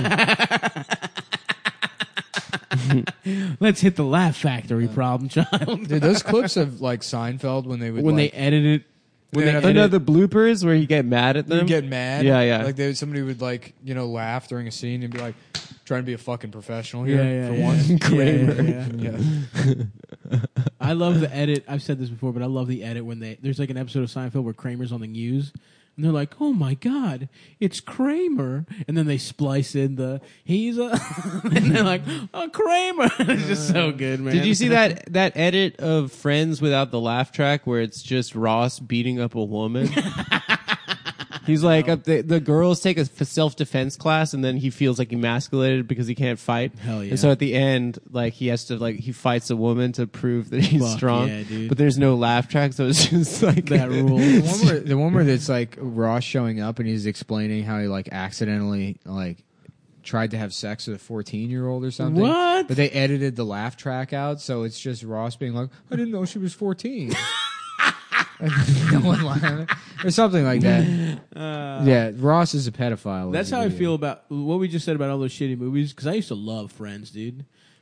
Let's hit the Laugh Factory, Problem Child. Dude, those clips of like Seinfeld when they would when like, they edit it, when they they edit- Oh, no, the bloopers where you get mad at You'd them. get mad. Yeah, yeah. Like they, somebody would like, you know, laugh during a scene and be like, trying to be a fucking professional here yeah, yeah, for yeah. once. Yeah, yeah, yeah. Yeah. I love the edit. I've said this before, but I love the edit when they there's like an episode of Seinfeld where Kramer's on the news. And they're like, "Oh my God, it's Kramer!" And then they splice in the "he's a," and they're like, "Oh, Kramer!" It's just so good, man. Did you see that that edit of Friends without the laugh track where it's just Ross beating up a woman? He's like, uh, the, the girls take a self defense class, and then he feels like emasculated because he can't fight. Hell yeah. And so at the end, like he has to like he fights a woman to prove that he's Fuck strong. yeah, dude. But there's no laugh track, so it's just like that rule? The one where the one where it's like Ross showing up and he's explaining how he like accidentally like tried to have sex with a fourteen year old or something. What? But they edited the laugh track out, so it's just Ross being like, "I didn't know she was fourteen." No one laughing or something like that. Yeah, Ross is a pedophile. That's is a how I video. feel about what we just said about all those shitty movies. Because I used to love Friends, dude.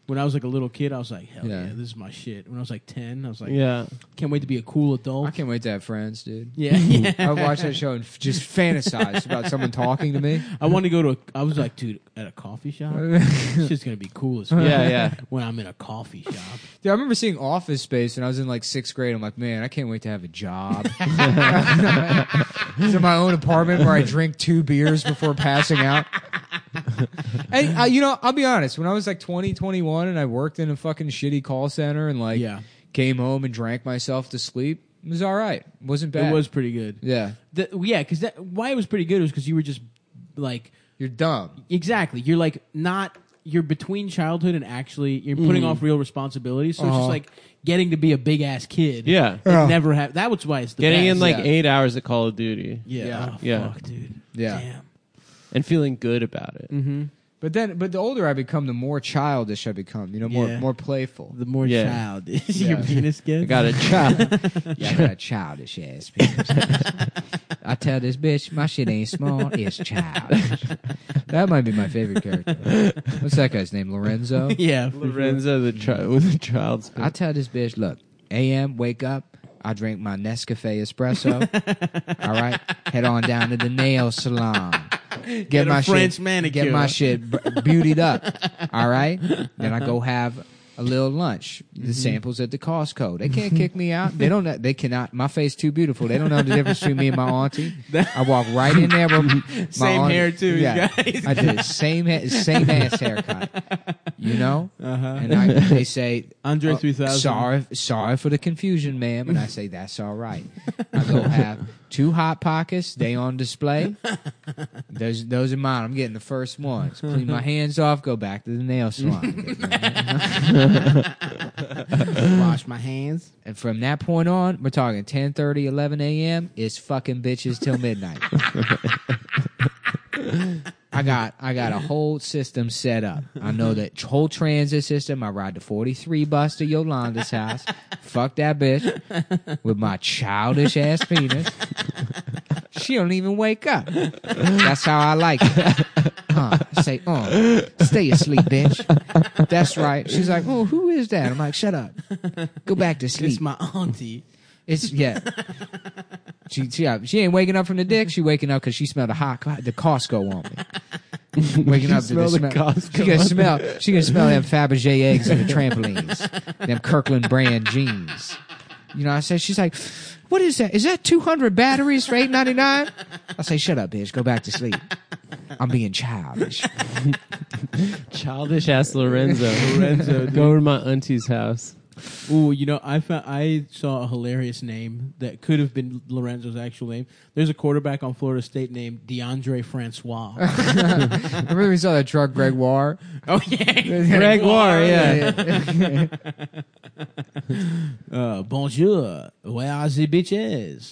When I was like a little kid, I was like, hell yeah, Yeah. this is my shit. When I was like ten, I was like, Yeah. can't wait to be a cool adult. I can't wait to have friends, dude. Yeah, yeah. I would watch that show and f- just fantasize about someone talking to me. I want to go to. A, I was like, dude, at a coffee shop. This shit's gonna be cool as fuck. Yeah, yeah. When I'm in a coffee shop. Dude, I remember seeing Office Space when I was in like sixth grade. I'm like, man, I can't wait to have a job. It's in my own apartment where I drink two beers before passing out. And uh, you know, I'll be honest. When I was like twenty, twenty-one, and I worked in a fucking shitty call center and like Yeah. came home and drank myself to sleep, it was all right. It wasn't bad. It was pretty good. Yeah, The, yeah, because that why it was pretty good was because you were just like you're dumb. exactly. You're like not. You're between childhood and actually you're putting off real responsibilities. So it's Uh-huh. just like getting to be a big ass kid. Yeah. It Yeah. never have. That was why it's the Getting best. in like Yeah. eight hours of Call of Duty Yeah. Yeah. Oh, Yeah. Fuck, dude. Yeah. Damn. and feeling good about it. Mm-hmm. But then, but the older I become, the more childish I become. You know, more Yeah. more playful. The more Yeah. childish Yeah. your penis gets. I got a child. Yeah, I got a childish ass penis. I tell this bitch, my shit ain't small, it's childish. That might be my favorite character. What's that guy's name? Lorenzo? Yeah. for sure. Lorenzo the child with the child's. I tell this bitch, look, A M, wake up. I drink my Nescafe espresso. All right, head on down to the nail salon. Get, Get a my French shit, manicure. Get my shit b- beautied up. All right, then I go have a little lunch. The samples at the Costco. They can't kick me out. They don't. know- They cannot. My face too beautiful. They don't know the difference between me and my auntie. I walk right in there with my Same auntie. hair, too, Yeah, guys. I did same ha- same ass haircut. You know, Uh-huh. and I, they say Andre "Oh, three thousand. Sorry, sorry for the confusion, ma'am. And I say that's all right. I go have two hot pockets. They on display. Those those are mine. I'm getting the first ones. Clean my hands off. Go back to the nail salon. Wash my hands. And from that point on, we're talking ten thirty, eleven a.m. It's fucking bitches till midnight. I got I got a whole system set up. I know that whole transit system. I ride the forty-three bus to Yolanda's house. Fuck that bitch with my childish ass penis. She don't even wake up. That's how I like it. Uh, say, oh, stay asleep, bitch. That's right. She's like, oh, who is that? I'm like, shut up. Go back to sleep. It's my auntie. It's yeah. She she, uh, she ain't waking up from the dick. She waking up because she smelled the hot the Costco on me. Waking up to smell the the smell. Costco She can on smell. She can smell them Fabergé eggs and the trampolines, them Kirkland brand jeans. You know, I said, she's like, what is that? Is that two hundred batteries for eight ninety nine? I say, shut up, bitch. Go back to sleep. I'm being childish. Childish ass Lorenzo. Lorenzo, go over to my auntie's house. Ooh, you know, I found I saw a hilarious name that could have been Lorenzo's actual name. There's a quarterback on Florida State named DeAndre Francois. Remember we saw that truck, Gregoire? Oh yeah, Gregoire, yeah. Uh, bonjour, where are the bitches?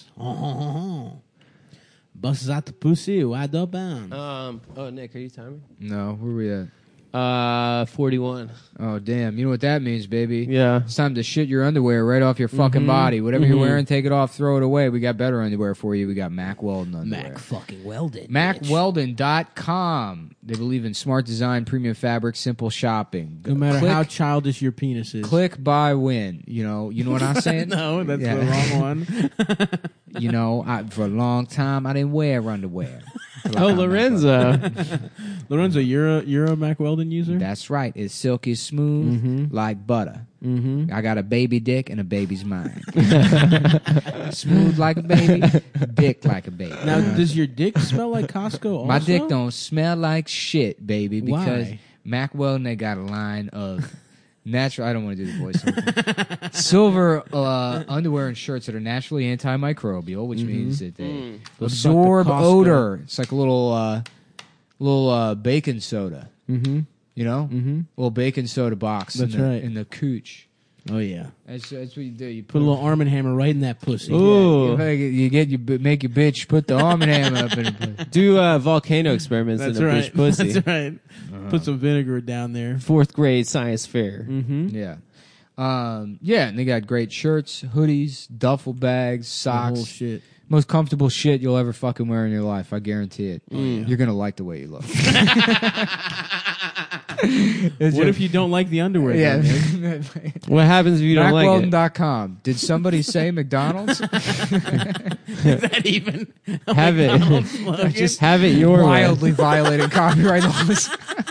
Buses out the pussy, wide open. Um. Oh, Nick, are you timing? No, where we at? Uh, forty-one. Oh, damn. You know what that means, baby. Yeah. It's time to shit your underwear right off your fucking body. Whatever you're wearing, take it off, throw it away. We got better underwear for you. We got Mack Weldon underwear. Mac fucking Weldon. Mack bitch. Weldon dot com. They believe in smart design, premium fabric, simple shopping. No matter click, how childish your penis is. click, buy, win. You know, you know what I'm saying? No, that's Yeah. the wrong one. You know, I, for a long time, I didn't wear underwear. Oh, Lorenzo. Lorenzo, you're a you're a Mac Weldon user. That's right. It's silky smooth like butter. Mm-hmm. I got a baby dick and a baby's mind. Smooth like a baby, dick like a baby. Now, does your dick smell like Costco? Also? My dick don't smell like shit, baby, because Why? Mack Weldon, they got a line of natural. I don't want to do the voice. Silver uh, underwear and shirts that are naturally antimicrobial, which means that they absorb Let's talk to Costco. odor. It's like a little, uh, little uh, baking soda. Mm-hmm. You know, Mm-hmm. little baking soda box. That's in the, right. in the cooch. Oh yeah. That's, that's what you do. You Put a little Arm and Hammer right in that pussy. Ooh. You, make it- you get you b- make your bitch put the arm and hammer up in it. Do uh, volcano experiments That's in a right. bitch pussy. That's right. Put some vinegar down there. Fourth grade science fair. Mm-hmm. Yeah, um, yeah, and they got great shirts, hoodies, duffel bags, The whole socks. shit. Most comfortable shit you'll ever fucking wear in your life. I guarantee it. Mm. You're gonna like the way you look. What if you don't like the underwear? Yeah. though, man? What happens if you don't Mack like Weldon it? dot com. Did somebody say McDonald's? Is that even a Have it. McDonald's slogan? Just have it your way. Wildly violating copyright laws.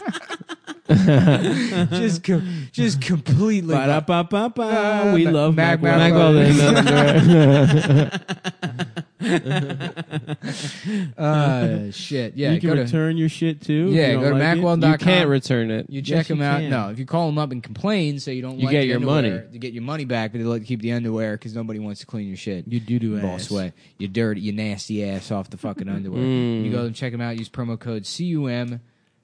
just, com- just completely. Ba-da-ba-ba-ba. Uh, we Ma- love Mack Mack Mack Weldon. Weldon. Uh, shit. Yeah, you can go to, return your shit too. if yeah, you don't go to like Mack it. Weldon You dot com. can't return it. You check Yes, you them out. can. No, if you call them up and complain, say you don't You like get the your underwear, money. you get your money back, but they let you keep the underwear because nobody wants to clean your shit. You do do Boss ass. way. You dirty, you nasty ass off the fucking underwear. Mm. You go and check them out. Use promo code C U M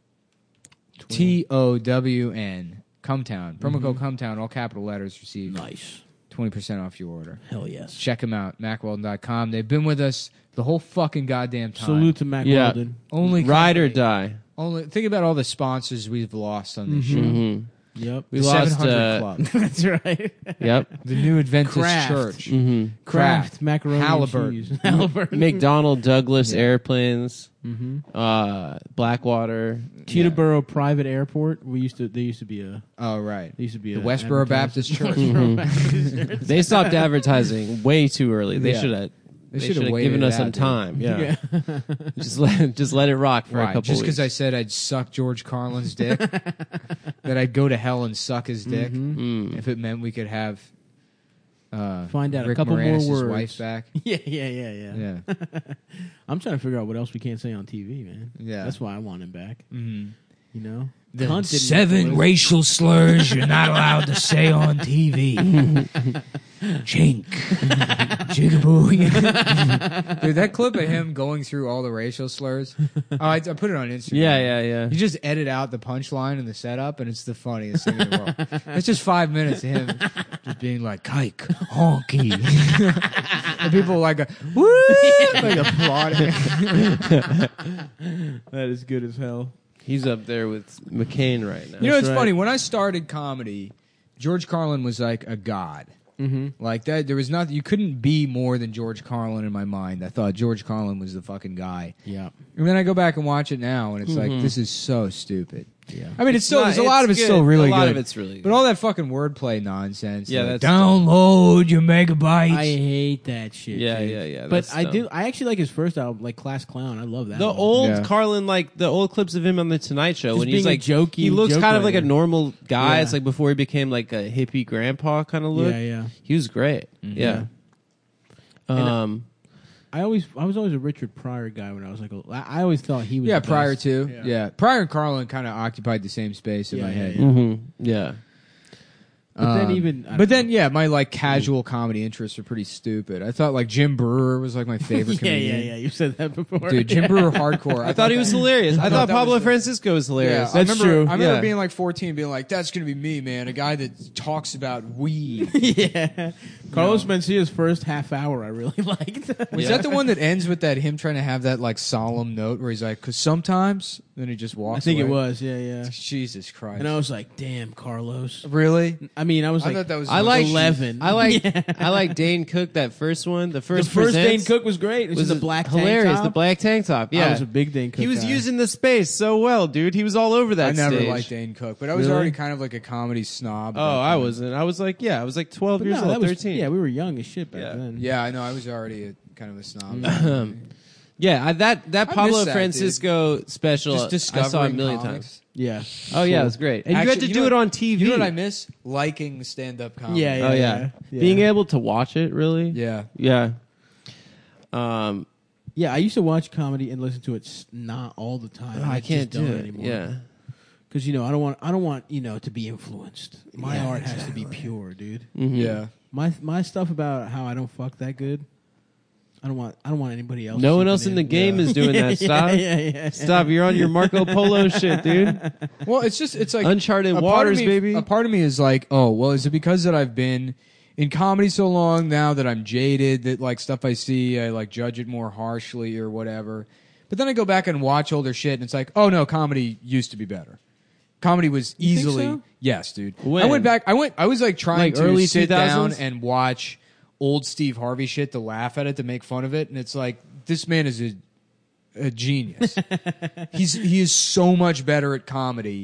T O W N. Cumtown. Promo code Cumtown, all capital letters, receive Nice. twenty percent off your order. Hell yes. Check them out, Mack Weldon dot com. They've been with us the whole fucking goddamn time. Salute to Mack Yeah. Weldon. Only Ride or company- die. Only think about all the sponsors we've lost on this show. hmm Yep. We The lost. seven hundred Uh, Club, That's right. yep. the New Adventist Kraft. Church, hmm Kraft macaroni Halliburton. and cheese. Halliburton. McDonnell Douglas Yeah. airplanes. Mm-hmm. Uh, Blackwater. Teterboro Private Airport. We used to. There used to be a. Oh right, There used to be the a Westboro advertise- Baptist Church. Westboro Baptist Church. They stopped advertising way too early. They Yeah. should have. They They should should have have waited given it us out, some dude. time. Yeah. Yeah. just let just let it rock for a Right, couple just weeks. because I said I'd suck George Carlin's dick, that I'd go to hell and suck his dick Mm. if it meant we could have uh, Find out a Rick couple more Moranis' words. wife back. yeah, yeah, yeah, yeah. Yeah, I'm trying to figure out what else we can't say on T V, man. Yeah. That's why I want him back. mm. You know, The Cunt didn't Seven make the racial slurs you're not allowed to say on T V. Chink. Jigaboo. Dude, that clip of him going through all the racial slurs, oh, I, I put it on Instagram. Yeah, yeah, yeah. You just edit out the punchline and the setup, and it's the funniest thing in the world. It's just five minutes of him just being like, "Kike, honky," and people like, a, "Woo!" like applauding. That is good as hell. He's up there with McCain right now. You know, it's right. funny. When I started comedy, George Carlin was like a god. Mm-hmm. Like that, there was nothing. You couldn't be more than George Carlin in my mind. I thought George Carlin was the fucking guy. Yeah. And then I go back and watch it now, and it's Mhm. like, this is so stupid. Yeah. I mean, it's, still not- there's a lot of it's good. still really A lot good. of it's really good. But all that fucking wordplay nonsense. Yeah, like, that's Download your megabytes. I hate that shit. Yeah, dude. yeah, yeah, But that's I dumb. do. I actually like his first album, like Class Clown. I love that. The one. old Yeah. Carlin, like the old clips of him on the Tonight Show, Just when he's being a like jokey he looks joke kind of like a writer. normal guy. Yeah. It's like before he became like a hippie grandpa kind of look. Yeah, yeah. He was great. Yeah. And, uh, Um. I always, I was always a Richard Pryor guy when I was like, a, I I always thought he was. yeah, the prior best. to Yeah. yeah. Pryor and Carlin kind of occupied the same space in Yeah, my yeah, head. yeah. mhm, yeah. But then Um, even, I don't But then, know. yeah, my like casual comedy interests are pretty stupid. I thought like Jim Brewer was like my favorite yeah, comedian. yeah, yeah. You said that before, Dude, Jim Yeah. Brewer hardcore. I thought he was hilarious. I thought that Pablo was the- Francisco was Yeah, hilarious. I That's remember, true. I remember Yeah. being like fourteen, being like, "That's gonna be me, man. A guy that talks about weed." yeah. Carlos Mencia's first half hour, I really liked. Was Yeah. that the one that ends with that him trying to have that like solemn note where he's like, "Cause sometimes," then he just walks. I think away. it was. Yeah, yeah. Jesus Christ. And I was like, "Damn, Carlos." really? I mean, I was I like, thought that was. I like eleven. I like Yeah. I like Dane Cook. That first one, the the first first Dane Presents Cook was great. It was, was the black hilarious. tank top. The black tank top. Yeah, I was a big Dane Cook. he was guy. using the space so well, dude. He was all over that I never stage. liked Dane Cook, but I was Really? already kind of like a comedy snob. Oh, back I then. wasn't. I was like, yeah, I was like twelve But years no, that old, was, thirteen. Yeah, we were young as shit back Yeah. then. Yeah, I know. I was already a, kind of a snob. Um, yeah, I, that that I Pablo miss that, Francisco special Just discovering I saw a million comics. times. yeah. Oh yeah, Cool. it was great, and you Actually, had to you do know it what- on T V. You know what I miss? Liking stand-up comedy. Yeah, yeah, oh yeah. yeah. Yeah. being able to watch it really. yeah. yeah. Um, Yeah, I used to watch comedy and listen to it s- not all the time. I just can't do don't it anymore. Yeah, because you know I don't want I don't want you know to be influenced. My Yeah, art has to be pure, dude. Mhm. Yeah. My my stuff about how I don't fuck that good. I don't want I don't want anybody else. No one seeping else in the game Yeah. is doing that. Stop. Yeah, yeah, yeah. Stop. You're on your Marco Polo shit, dude. Well, it's just it's like Uncharted a part of waters, me- baby. A part of me is like, oh, well, is it because that I've been in comedy so long now that I'm jaded that like stuff I see I like judge it more harshly or whatever. But then I go back and watch older shit and it's like, oh no, comedy used to be better. Comedy was You think easily so? yes, dude. When? I went back. I went. I was like trying Like to early sit two down thousands? and watch old Steve Harvey shit to laugh at it to make fun of it, and it's like this man is a, a genius. He's he is so much better at comedy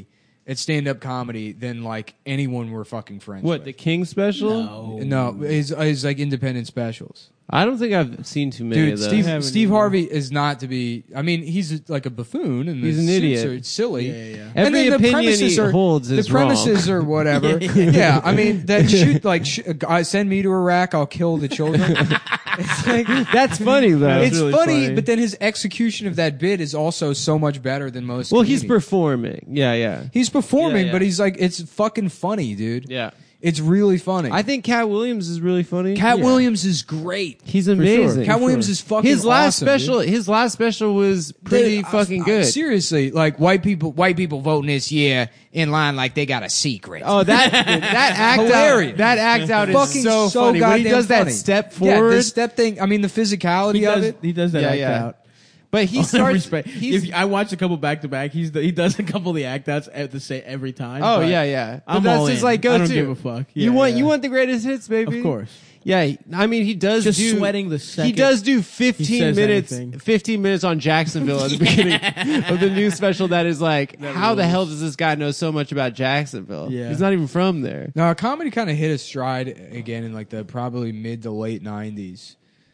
at stand-up comedy than like anyone we're fucking friends What, with. the King special? No. No, his, his like independent specials. I don't think I've seen too many Dude, of those. Steve, haven't Steve either. Harvey is not to be. I mean, he's like a buffoon and He's the an suits idiot. are silly. Yeah, yeah, yeah. And Every then the opinion premises he are, holds is the premises wrong. or whatever. yeah, I mean, that shoot like sh- uh, send me to Iraq, I'll kill the children. It's like That's funny though. it's really funny, funny. but then his execution of that bit is also so much better than most. well, he's comedians. performing. Yeah, yeah, he's performing, Yeah, yeah. but he's like it's fucking funny, dude. yeah. It's really funny. I think Cat Williams is really funny. Cat Yeah. Williams is great. he's amazing. Cat Williams is fucking his last awesome, special. dude. His last special was pretty Dude, I- fucking I- good. seriously, like white people, white people voting this year in line like they got a secret. Oh, that that act Hilarious. out. That act out is fucking so, so funny. When he goddamn does that funny. step Yeah, forward, the step thing. I mean, the physicality He of does, it. he does that Yeah, act yeah. out. but he All starts. respect. He's, If I watched a couple back to back, he's the, he does a couple of the act outs at the same every time. oh but yeah, yeah. But I'm that's all his in. like go to. I don't give a fuck. you Yeah, want yeah. you want the greatest hits, baby. Of course. Yeah, he- I mean he does Just do, sweating the He second does do he fifteen says minutes, anything. fifteen minutes on Jacksonville at the beginning of the new special. That is like, That how the rules. hell does this guy know so much about Jacksonville? Yeah. He's not even from there. No, comedy kind of hit a stride again in like the probably mid to late nineties,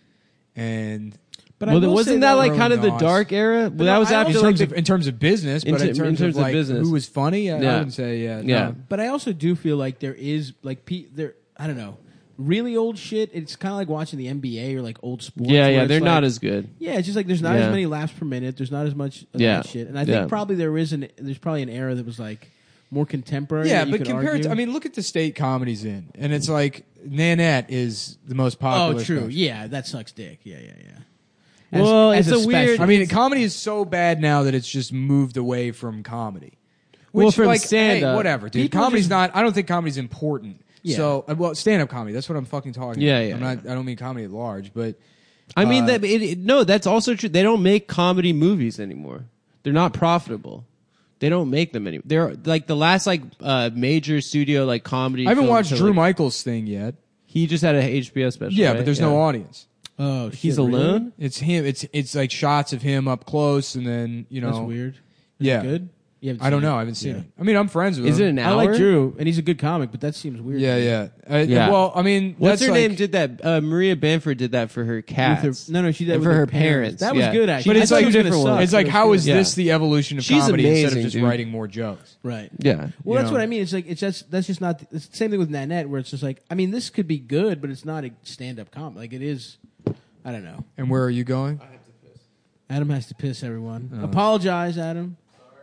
and But well, I then will wasn't say that though- like kind of the Nos. dark era? Well, that no, was I after in also- like terms, the, of, in terms of business, but In in, ter- terms, in terms of of like business. who was funny, I, I Yeah. wouldn't say yeah, Yeah. no. But I also do feel like there is like pe- there. I don't know. Really old shit. It's kind of like watching the N B A or like old sports. yeah, where yeah, it's they're like- not as good. Yeah, it's just like there's not Yeah. as many laps per minute. There's not as much of Yeah. that shit. And I think Yeah. probably there is an there's probably an era that was like more contemporary. Yeah, that you but could compared argue. to, I mean, look at the state comedies in, and it's like Nanette is the most popular. oh, true. special. Yeah, that sucks dick. Yeah, yeah, yeah. As- Well, as it's a weird- special. I mean, comedy is so bad now that it's just moved away from comedy. Well, Which, from like, stand-up. hey, whatever, dude. People Comedy's just- not. I don't think comedy's important. Yeah. So, uh, well, stand-up comedy. That's what I'm fucking talking Yeah, about. yeah, I'm not. I don't mean comedy at large, but I mean, Uh, that it, it- no, that's also true. They don't make comedy movies anymore. They're not profitable. They don't make them anymore. They're like the last like uh, major studio like comedy. I haven't film watched to, Drew like- Michaels' thing yet. He just had a H B O special. Yeah, right? but there's no Yeah. audience. oh, shit, He's really? alone. It's him. It's it's like shots of him up close, and then you know. That's weird. Is Yeah. it good? You haven't I don't seen know. it? I haven't seen Yeah. it. I mean, I'm friends with Is him. it an I hour? like Drew, and he's a good comic, but that seems weird. Yeah, yeah, uh, Yeah. Well, I mean, What's that's her like- name? Did that? Uh, Maria Bamford did that for her With cats. her, no, no, she did And that for with her parents, That was yeah. good, actually. But it's I thought like it was gonna different suck, ones. It's but like, it was how good. is Yeah. this the evolution of She's comedy instead amazing, of just dude. writing more jokes? right? Yeah. Well, that's know? what I mean. It's like it's just that's just not it's the same thing with Nanette, where it's just like I mean, this could be good, but it's not a stand-up comedy. Like it is. I don't know. And where are you going? Adam has to piss everyone. Oh. Apologize, Adam.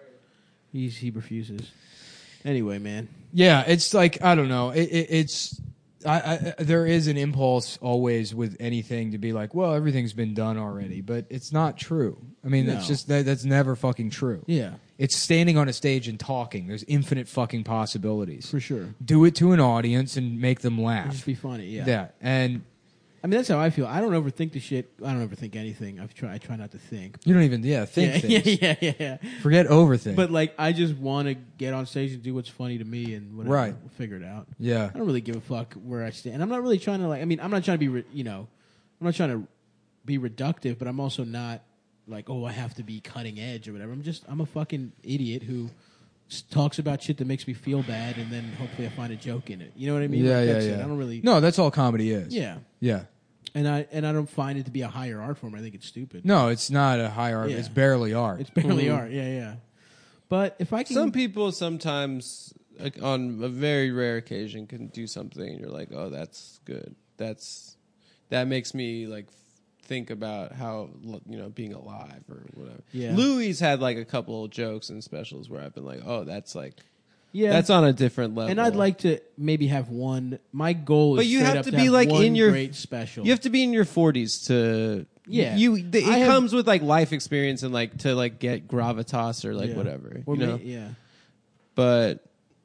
He's he refuses. Anyway, man. Yeah, it's like I don't know. It, it, it's I, I, there is an impulse always with anything to be like, well, everything's been done already, but it's not true. I mean, No. that's just that, that's never fucking true. Yeah, It's standing on a stage and talking. There's infinite fucking possibilities. for sure. Do it to an audience and make them It'd laugh. just be funny. Yeah. Yeah, and I mean, that's how I feel. I don't overthink the shit. I don't overthink anything. I try. I try not to think. you don't even yeah think yeah, things. yeah, yeah, yeah. Forget overthink. But like, I just want to get on stage and do what's funny to me, and whatever. Right. We'll figure it out. yeah, I don't really give a fuck where I stand. And I'm not really trying to like. I mean, I'm not trying to be. Re- you know, I'm not trying to be reductive, but I'm also not like, oh, I have to be cutting edge or whatever. I'm just. I'm a fucking idiot who s- talks about shit that makes me feel bad, and then hopefully I find a joke in it. You know what I mean? yeah, Like, yeah, that's yeah. It. I don't really. No, that's all comedy is. Yeah. yeah. And I and I don't find it to be a higher art form. I think it's stupid. No, it's not a high art. Yeah. It's barely art. It's barely Mhm. art. Yeah, yeah. But if I can, Some people sometimes, like, on a very rare occasion, can do something, and you're like, "Oh, that's good. That's that makes me like think about how you know being alive or whatever." Yeah. Louis had like a couple of jokes and specials where I've been like, "Oh, that's like yeah, that's on a different level." and I'd like to maybe have one. My goal is, But you straight have up to to be, have like, one in your- great special. you have to be in your forties to Yeah. You the, it I have- comes with like life experience and like to like get gravitas or like Yeah. whatever, Or you know. may- yeah. But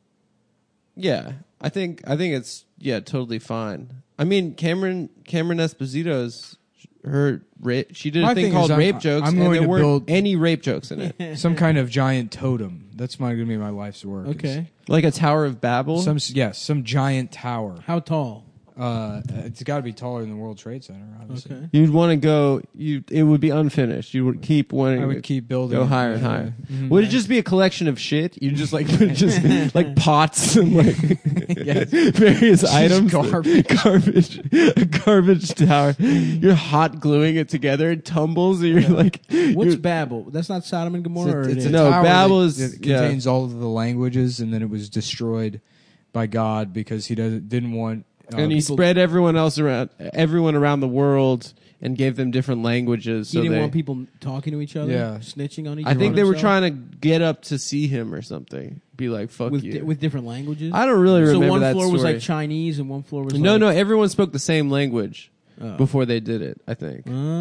yeah, I think I think it's yeah totally fine. I mean, Cameron Cameron Esposito's her ra- she did a My thing thing called is I'm- rape jokes, I'm and going there to weren't build- any rape jokes in it. Some kind of giant totem. That's my going to be my life's work. Okay. Like a Tower of Babel. Some yes, some giant tower. How tall? Uh, it's got to be taller than the World Trade Center, obviously. Okay. You'd want to go. You it would be unfinished. You would keep wanting. I would to keep building. go it. higher and Yeah. higher. Mhm. Would it just be a collection of shit? You just like put just like pots and like various items, garbage. garbage, a garbage tower. You're hot gluing it together. It tumbles. And you're like, What's you're- Babel? That's not Sodom and Gomorrah. or It's, it it's is? a No, tower Babel that- is- that yeah. contains all of the languages, and then it was destroyed by God because he doesn't didn't want. Uh, and he people- spread everyone else around, everyone around the world, and gave them different languages. He So didn't they, want people talking to each other, Yeah. snitching on each I other. think they were trying to get up to see him or something. Be like, fuck with you. di- with different languages. I don't really so remember one that floor was story. like Chinese and one floor was No, like, no, everyone spoke the same language Oh. before they did it, I think.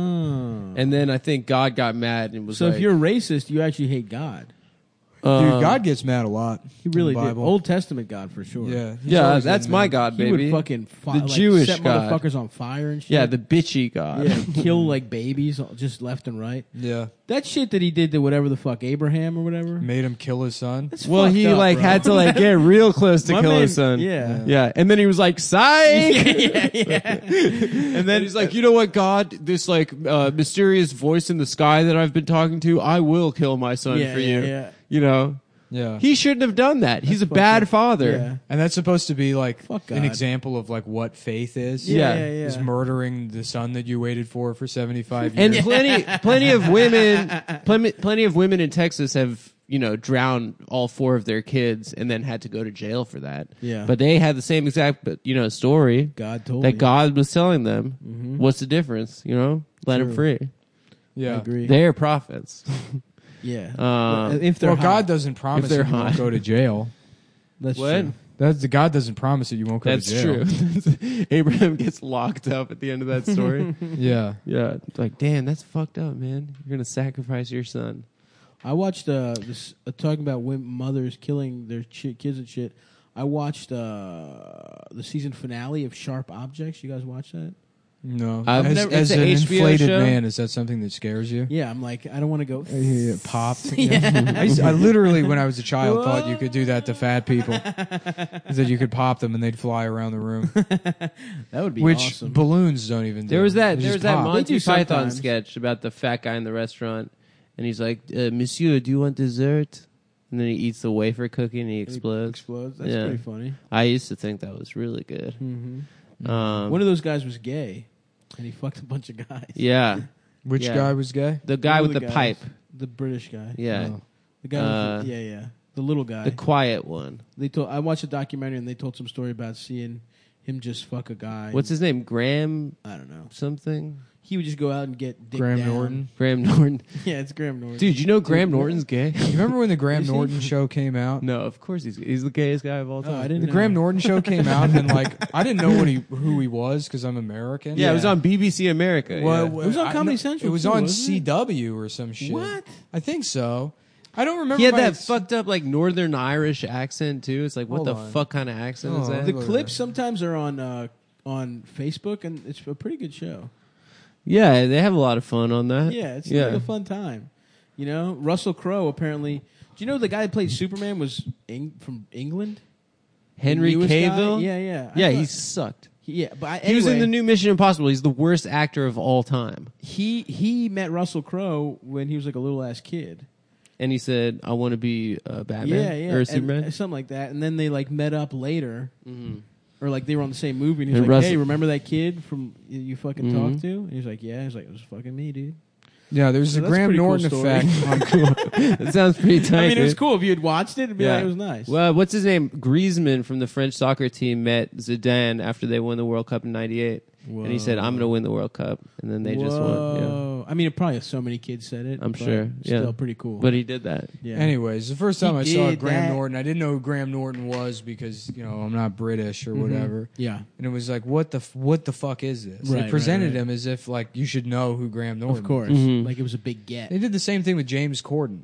Oh. And then I think God got mad and was so like, if you're racist, you actually hate God. um, Dude, God gets mad a lot. He really in the did. Bible. Old Testament God for sure. Yeah, he's Yeah, always that's been my mad. God, He baby. would fucking fi- The like, Jewish set God. motherfuckers on fire and shit. Yeah, the bitchy God. yeah, kill like babies just left and right. Yeah, That shit that he did to whatever the fuck Abraham or whatever. made him kill his son. That's Well, fucked he up, like bro. had to like get real close to My kill man- his son. Yeah. Yeah, and then he was like, "Psych!" yeah, yeah. And then he's like, "You know what, God? This like uh, mysterious voice in the sky that I've been talking to, I will kill my son Yeah, for yeah, you." yeah. You know, Yeah, he shouldn't have done that. He's a fucked bad up. father. Yeah. and that's supposed to be like Fuck an God. example of like what faith is. Yeah, Yeah. yeah, yeah. Is murdering the son that you waited for for seventy-five years. And plenty, plenty of women, plenty, plenty of women in Texas have, you know, drowned all four of their kids and then had to go to jail for that. Yeah. But they had the same exact, you know, story God told that me. God was telling them. Mhm. What's the difference? You know, let them True. free. I yeah, agree. They're prophets. yeah. Um, if they're well, hot. God doesn't promise they're that you won't hot. go to jail. That's What? true. That's the God doesn't promise that you won't go That's to jail. true. Abraham gets locked up at the end of that story. Yeah, Yeah, it's like, damn, that's fucked up, man. You're gonna sacrifice your son. I watched uh, this uh, talking about women, mothers killing their chi- kids and shit. I watched uh, the season finale of Sharp Objects. You guys watch that? no. I've as never- as it's an a H B O inflated show? man, is that something that scares you? Yeah, I'm like, I don't want to go. Yeah, popped. I, used- I literally, when I was a child, thought you could do that to fat people. Is that you could pop them and they'd fly around the room, That would be which awesome. balloons don't even do. There was that. They There just was that pop. They Monty do Python sometimes. sketch about the fat guy in the restaurant, and he's like, uh, "Monsieur, do you want dessert?" And then he eats the wafer cookie and he It explodes. Explodes. That's Yeah. pretty funny. I used to think that was really good. Mm-hmm. Um, One of those guys was gay, and he fucked a bunch of guys. yeah, Which Yeah. guy was gay? the guy One with of the guys. pipe. the British guy. Yeah, Oh. The guy. Uh, with the, yeah, yeah. The little guy. the quiet one. They told. I watched a documentary, and they told some story about seeing him just fuck a guy. What's his name? Graham I don't know. something. He would just go out and get dick Graham down. Norton. Graham Norton. Yeah, it's Graham Norton. Dude, you know Graham Norton's gay? You remember when the Graham Is he? Norton show came out? No, of course he's he's the gayest guy of all time. Oh, I didn't The know. Graham Norton show came out, and like I didn't know what he who he was because I'm American. Yeah, it was on B B C America. Well, yeah. It was on I- Comedy no, Central, It was too, on wasn't it? C W or some shit. What? I think so. I don't remember. He had my- that fucked up like Northern Irish accent too. It's like, what Hold the on. fuck kind of accent is Oh, that? The Look at clips that. sometimes are on uh, on Facebook, and it's a pretty good show. Yeah, they have a lot of fun on that. Yeah, it's yeah. like a fun time. You know, Russell Crowe apparently. Do you know the guy that played Superman was Eng- from England? Henry The newest guy? Cavill. Yeah, yeah, I yeah, thought- he sucked. yeah. But I, He was in anyway, the new Mission Impossible. He's the worst actor of all time. He he met Russell Crowe when he was like a little ass kid. And he said, "I want to be uh, Batman Yeah, yeah, or and- Superman." something like that. And then they like met up later, Mhm. or like they were on the same movie. And he's And like, Russell- "Hey, remember that kid from you- you fucking Mhm. talked to?" And he's like, "Yeah." He's like, "It was fucking me, dude." Yeah, there's So a that's a Graham pretty cool Norton story. effect. That sounds pretty tight. I mean, it was dude. cool if you had watched it. It'd be Yeah. like, it was nice. Well, what's his name? Griezmann from the French soccer team met Zidane after they won the World Cup in ninety-eight. And he said, I'm going to win the World Cup. And then they just won. Whoa. I mean, it probably so many kids said it. I'm but sure, yeah. Still pretty cool. Yeah. But he did that. yeah. Anyways, the first time He I saw did Graham that. Norton, I didn't know who Graham Norton was because you know I'm not British or Mhm. whatever. Yeah. And it was like, what the f- what the fuck is this? Right, they presented right, right. him as if like you should know who Graham Norton. Of course. Mhm. Like it was a big get. They did the same thing with James Corden.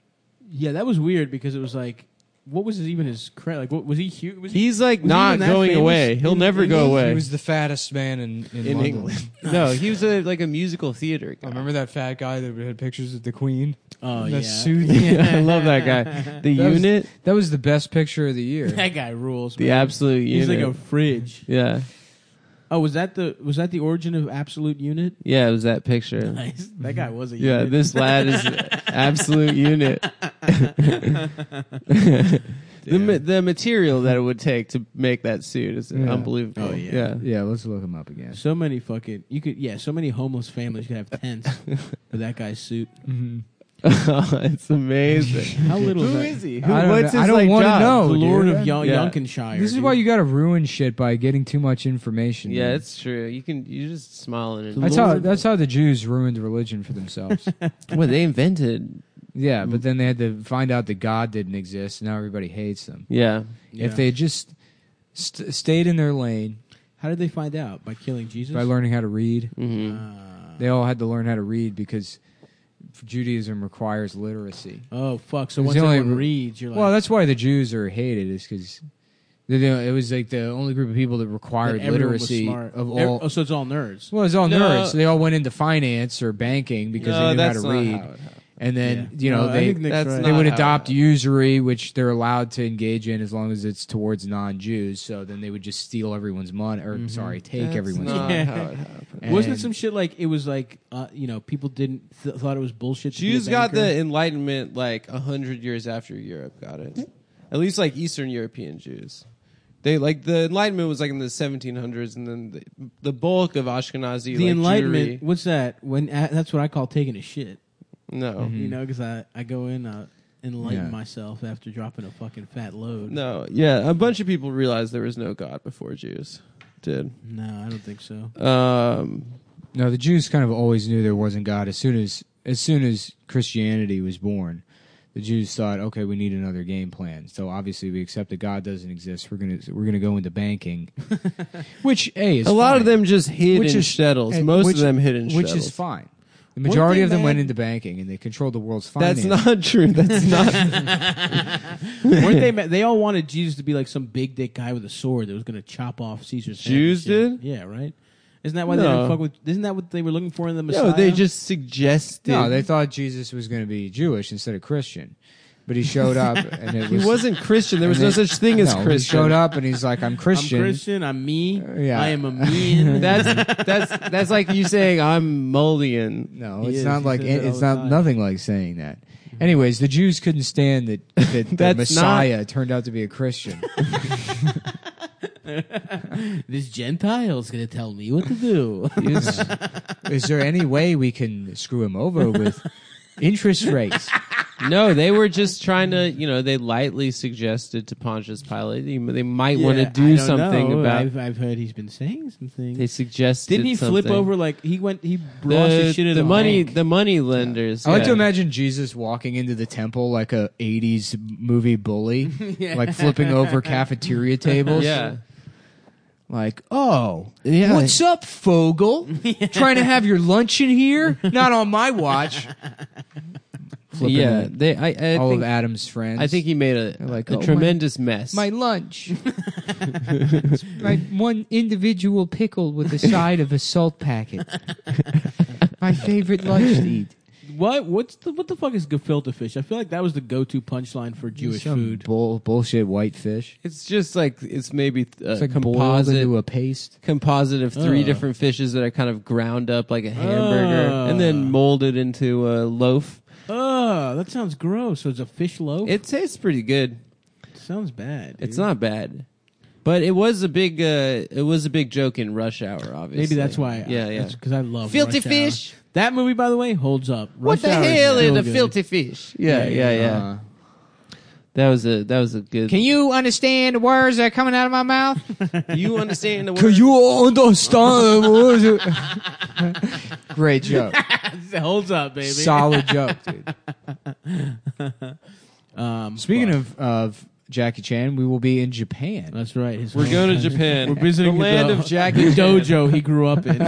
Yeah, that was weird because it was like, what was his, even his credit? Like, what was he huge? Was he, He's like Was he not even that going famous away. He'll in never go England? away. He was the fattest man in in, in London. England. No, he was a, like a musical theater I guy. remember that fat guy that had pictures of the Queen. oh, that yeah. suit. Yeah, I love that guy. The That was- unit, That was the best picture of the year. That guy rules. the man. absolute He's unit. like a fridge. yeah. Oh, was that the was that the origin of Absolute Unit? Yeah, it was that picture. Nice. That guy was a Yeah, unit. this lad is absolute unit. the ma- the material that it would take to make that suit is Yeah. unbelievable. Oh, yeah. yeah. Yeah, let's look him up again. So many fucking you could yeah, so many homeless families could have tents for that guy's suit. Mm-hmm. It's amazing. How little Who is is that? he? Who, I don't, what's know. his I don't like, want to job? know. The Lord dude. of Yon- Yeah. Yonkenshire. This is dude. why you got to ruin shit by getting too much information. Yeah, dude. it's true. You can you just smile and that's how that's how the Jews ruined religion for themselves. well, they invented. Yeah, but then they had to find out that God didn't exist, and now everybody hates them. Yeah, Yeah. If they had just st- stayed in their lane How did they find out? By killing Jesus? by learning how to read, hmm Ah. they all had to learn how to read because Judaism requires literacy. Oh fuck! So It was once the only everyone re- reads, you're like, Well, that's why the Jews are hated, is because it was like the only group of people that that required everyone was literacy smart. of Ev- all. oh, so it's all nerds. Well, it's all No. nerds. They all went into finance or banking because no, they knew how that's to not read. how it happened. And then Yeah. you know No, I they think Nick's that's right. they not would how adopt it- usury, which they're allowed to engage in as long as it's towards non-Jews. So then they would just steal everyone's money, or Mhm. sorry, take That's everyone's not money. Yeah. how it happened. Wasn't it And- some shit like it was like uh, you know people didn't th- thought it was bullshit? To be a Jews got banker? the Enlightenment like a hundred years after Europe got it. At least like Eastern European Jews. They like the Enlightenment was like in the seventeen hundreds, and then the, the bulk of Ashkenazi the like, Enlightenment. Jewry- What's that? When uh, that's what I call taking a shit. No, Mhm. You know, because I I go in uh, enlighten Yeah. myself after dropping a fucking fat load. no, yeah. A bunch of people realized there was no God before Jews did. No, I don't think so. Um, No, the Jews kind of always knew there wasn't God. As soon as as soon as Christianity was born, the Jews thought, okay, we need another game plan. So obviously, we accept that God doesn't exist. We're gonna we're gonna go into banking, which a is a lot fine. of them just hid Which in is- shtetls. and Most which- of them hid in which shtetls. is fine. The majority thing, of them man- went into banking, and they controlled the world's finance. That's not true. That's not. Weren't they? ma- They all wanted Jesus to be like some big dick guy with a sword that was going to chop off Caesar's head and Jews shit. did? Yeah, right. Isn't that why they No. didn't fuck with? Isn't that what they were looking for in the Messiah? No, they just suggested. No, they thought Jesus was going to be Jewish instead of Christian, but he showed up, and it He was, wasn't Christian. There was and no they- such thing as no, Christian. He showed up, and he's like, "I'm Christian." I'm Christian. I'm me. Uh, yeah. I am a me. That's that's that's like you saying I'm Mulligan. No, He it's is. not He like says that it's all the not time. nothing like saying that. Anyways, the Jews couldn't stand that, that the That's Messiah turned out to be a Christian. This Gentile's going to tell me what to do. is, is there any way we can screw him over with interest rates? No, they were just trying to, you know, they lightly suggested to Pontius Pilate they, they might want to Yeah, do I don't something know. about. I've, I've heard he's been saying some things. They suggested. Didn't he flip something. over like he went? He lost the, his shit in the a money? bank. The money lenders. I like to yeah. imagine Jesus walking into the temple like a eighties movie bully, like flipping over cafeteria tables. Yeah, Like, oh, Yeah. what's up, Fogel? Trying to have your lunch in here? Not on my watch. Flipping yeah. the- They. I, I all think. of Adam's friends. I think he made a, They're like, a "Oh, my- tremendous mess. my lunch. my one individual pickle with the side of a salt packet. My favorite lunch to eat. What? What's the what the fuck is gefilte fish? I feel like that was the go-to punchline for Jewish Some food. Bull, bullshit white fish. it's just like it's maybe uh, It's like boiled composite into a paste. composite of three Ugh. different fishes that are kind of ground up like a hamburger Ugh. and then molded into a loaf. Oh, that sounds gross. So it's a fish loaf. It tastes pretty good. sounds bad. It's dude. not bad, but it was a big. Uh, it was a big joke in Rush Hour. Obviously, Maybe that's why. Yeah, yeah. Because I love Filthy Rush Hour. fish. That movie, by the way, holds up. What Rush the Hour is hell is still a good. filthy fish? Yeah, yeah, yeah. Uh, That was a that was a good. Can you understand the words that are coming out of my mouth? you understand the Can word? you understand? what is it? Great joke. It holds up, baby. Solid joke, dude. Um, Speaking but- of, of Jackie Chan, we will be in Japan. that's right. His We're home going to country. Japan. We're visiting the land the, of Jackie the Chan. dojo he grew up in.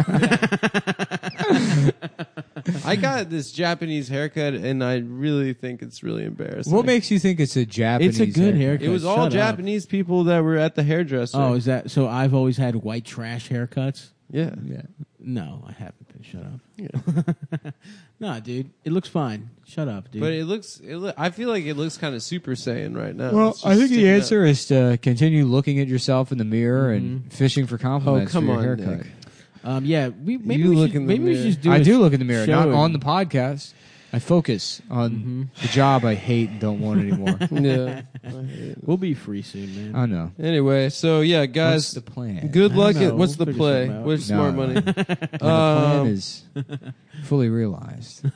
I got this Japanese haircut, and I really think it's really embarrassing. What makes you think it's a Japanese? It's a good hair? haircut. It was all Shut up. Japanese people that were at the hairdresser. Oh, is that so? I've always had white trash haircuts. yeah. Yeah. No, I haven't been. Shut up. Yeah. Nah, dude. It looks fine. Shut up, dude. But it looks. It lo- I feel like it looks kind of Super Saiyan right now. Well, It's just I think the sticking answer is to continue looking at yourself in the mirror and fishing for up. Oh compliments come for your on, haircut. Nick. um, yeah, we maybe You we look should, in the maybe we mirror. should just do I a do look in the mirror, not show. on the podcast. I focus on Mm-hmm. the job I hate and don't want anymore. Yeah. We'll be free soon, man. I know. Anyway, so yeah, What's guys. the plan? Good I luck. don't know. At, what's We'll the figure play? something out. What's No, smart no. money? When the plan Um, is fully realized.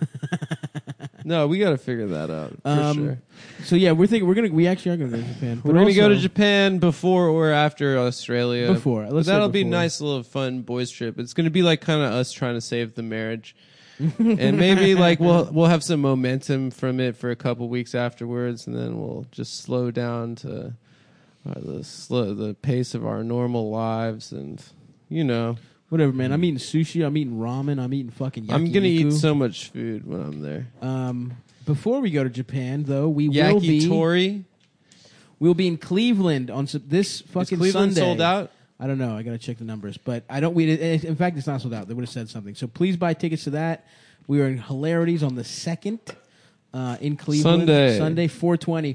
No, we got to figure that out for Um, sure. So yeah, we're thinking we're gonna we actually are gonna go to Japan. We're but gonna go to also- Japan before or after Australia. Before. But Let's say that'll be a before. nice little fun boys trip. It's gonna be like kind of us trying to save the marriage, and maybe like we'll we'll have some momentum from it for a couple weeks afterwards, and then we'll just slow down to uh, the slow the pace of our normal lives, and you know, Whatever, man. I'm eating sushi. I'm eating ramen. I'm eating fucking. I'm gonna eat yakiniku. so much food when I'm there. Um, before we go to Japan, though, we will be Yakitori. we'll be in Cleveland on Sep- this Is fucking Cleveland Sunday. sold out? I don't know. I gotta check the numbers, but I don't. We in fact, it's not sold out. They would have said something. So please buy tickets to that. We are in Hilarities on the second uh, in Cleveland. Sunday. Sunday, four twenty.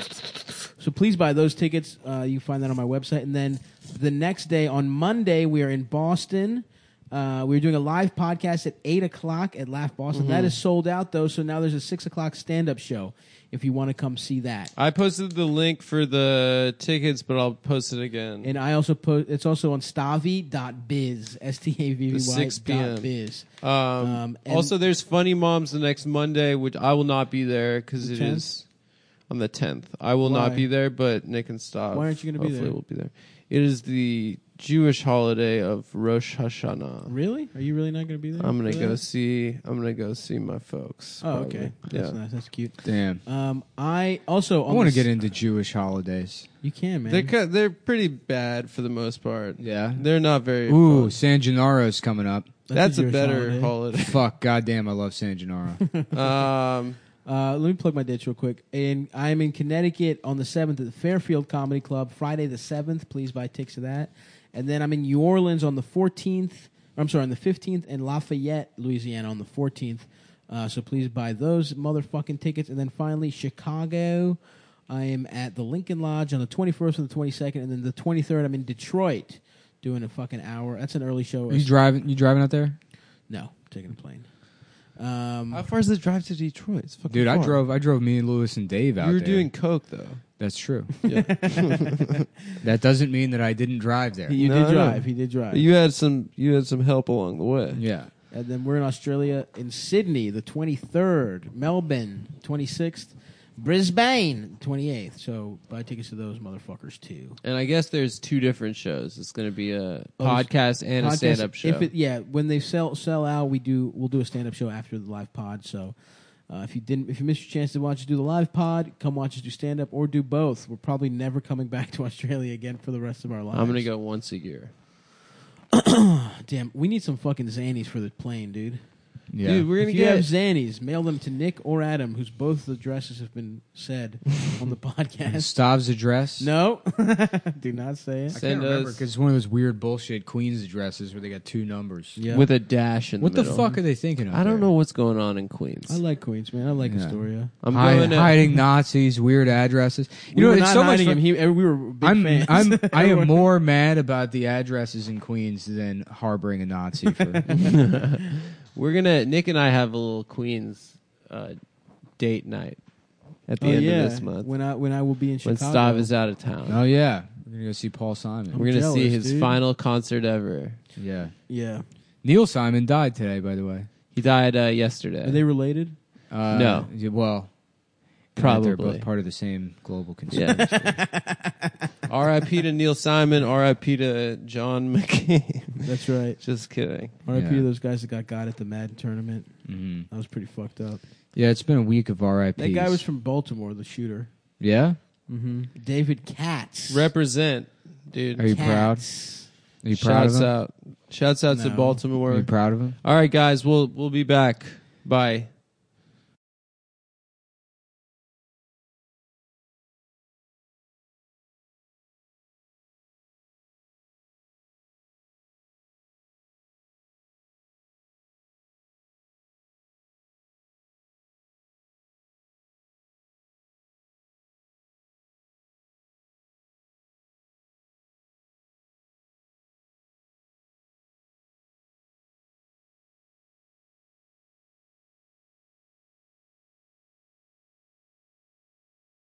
So please buy those tickets. Uh, you can find that on my website. And then the next day, on Monday, we are in Boston. Uh, we're doing a live podcast at eight o'clock at Laugh Boston. That is sold out, though, so now there's a six o'clock stand-up show if you want to come see that. I posted the link for the tickets, but I'll post it again. And I also post, it's also on stavi dot biz, S T A V V Y The six p.m. dot biz. Um, Um, and- also, there's Funny Moms the next Monday, which I will not be there because The it tenth? is on the tenth. I will Why? not be there, but Nick and Stav. Why aren't you gonna be hopefully there? will be there. It is the Jewish holiday of Rosh Hashanah. Really? Are you really not going to be there? I'm gonna for go that? see. I'm gonna go see my folks. Oh, probably. okay. Yeah. That's nice. That's cute. Damn. Um, I also I on want the to get s- into Jewish holidays. You can, man. They're ki- they're pretty bad for the most part. Yeah. They're not very. Ooh, fun. San Gennaro's coming up. That's, a Jewish better holiday. holiday. Fuck, goddamn, I love San Gennaro. um, Uh, let me plug my dates real quick. And I'm in Connecticut on the seventh at the Fairfield Comedy Club. Friday the seventh. Please buy tickets to that. And then I'm in New Orleans on the fourteenth. I'm sorry, on the fifteenth, and Lafayette, Louisiana on the fourteenth. Uh, so please buy those motherfucking tickets. And then finally, Chicago. I am at the Lincoln Lodge on the twenty-first and the twenty-second. And then the twenty-third, I'm in Detroit doing a fucking hour. That's an early show. you driving? You driving out there? No, taking a plane. Um, how far is the drive to Detroit? It's fucking Dude, I far. drove. I drove me and Lewis and Dave out You were there. doing coke though. That's true. Yeah. That doesn't mean that I didn't drive there. you No, did no. drive. He did drive. You had some. You had some help along the way. Yeah. And then we're in Australia in Sydney, the twenty-third, Melbourne, twenty-sixth, Brisbane, twenty-eighth. So buy tickets to those motherfuckers too. And I guess there's two different shows. It's going to be a Oh, podcast and a Podcast- stand-up show. If it, yeah, when they sell sell out, we do we'll do a stand up show after the live pod. So uh, if you didn't, if you missed your chance to watch us do the live pod, come watch us do stand up or do both. We're probably never coming back to Australia again for the rest of our lives. I'm going to go once a year. Damn, we need some fucking Xannies for the plane, dude. Yeah. Dude, we're going If to you get. have Xannies, mail them to Nick or Adam, whose both addresses have been said on the podcast. Stav's address. No, do not say I it. can't Send remember us- because it's one of those weird bullshit Queens addresses where they got two numbers. Yeah, With a dash in What the the middle. fuck are they thinking of? I don't there? know what's going on in Queens. I like Queens, man. I like Yeah. Astoria. I'm Hide- going to. hiding Nazis, weird addresses. You We know, were it's not so much hiding fun. him. He, eh, we were big I'm, fans. I'm, I am Everyone- more mad about the addresses in Queens than harboring a Nazi for. We're gonna. Nick and I have a little Queens uh, date night at the Oh, end yeah. of this month when I when I will be in when Chicago. Stav is out of town. Oh yeah, we're gonna go see Paul Simon. We're gonna jealous, see his dude. final concert ever. Yeah, Yeah, Neil Simon died today, by the way. He died uh, yesterday. are they related? Uh, No. yeah, well, they're Probably. both part of the same global Yeah. conspiracy. R I P to Neil Simon. R I P to John McCain. That's right. Just kidding. R I P Yeah. to those guys that got got at the Madden tournament. hmm That was pretty fucked up. Yeah, it's been a week of R I Ps. That guy was from Baltimore, the shooter. Yeah, Mm-hmm. David Katz. Represent, dude. Are you proud? Katz. Are you proud Shouts of him? out. Shouts out to No. Baltimore. Are you proud of him? All right, guys. We'll we'll be back. Bye.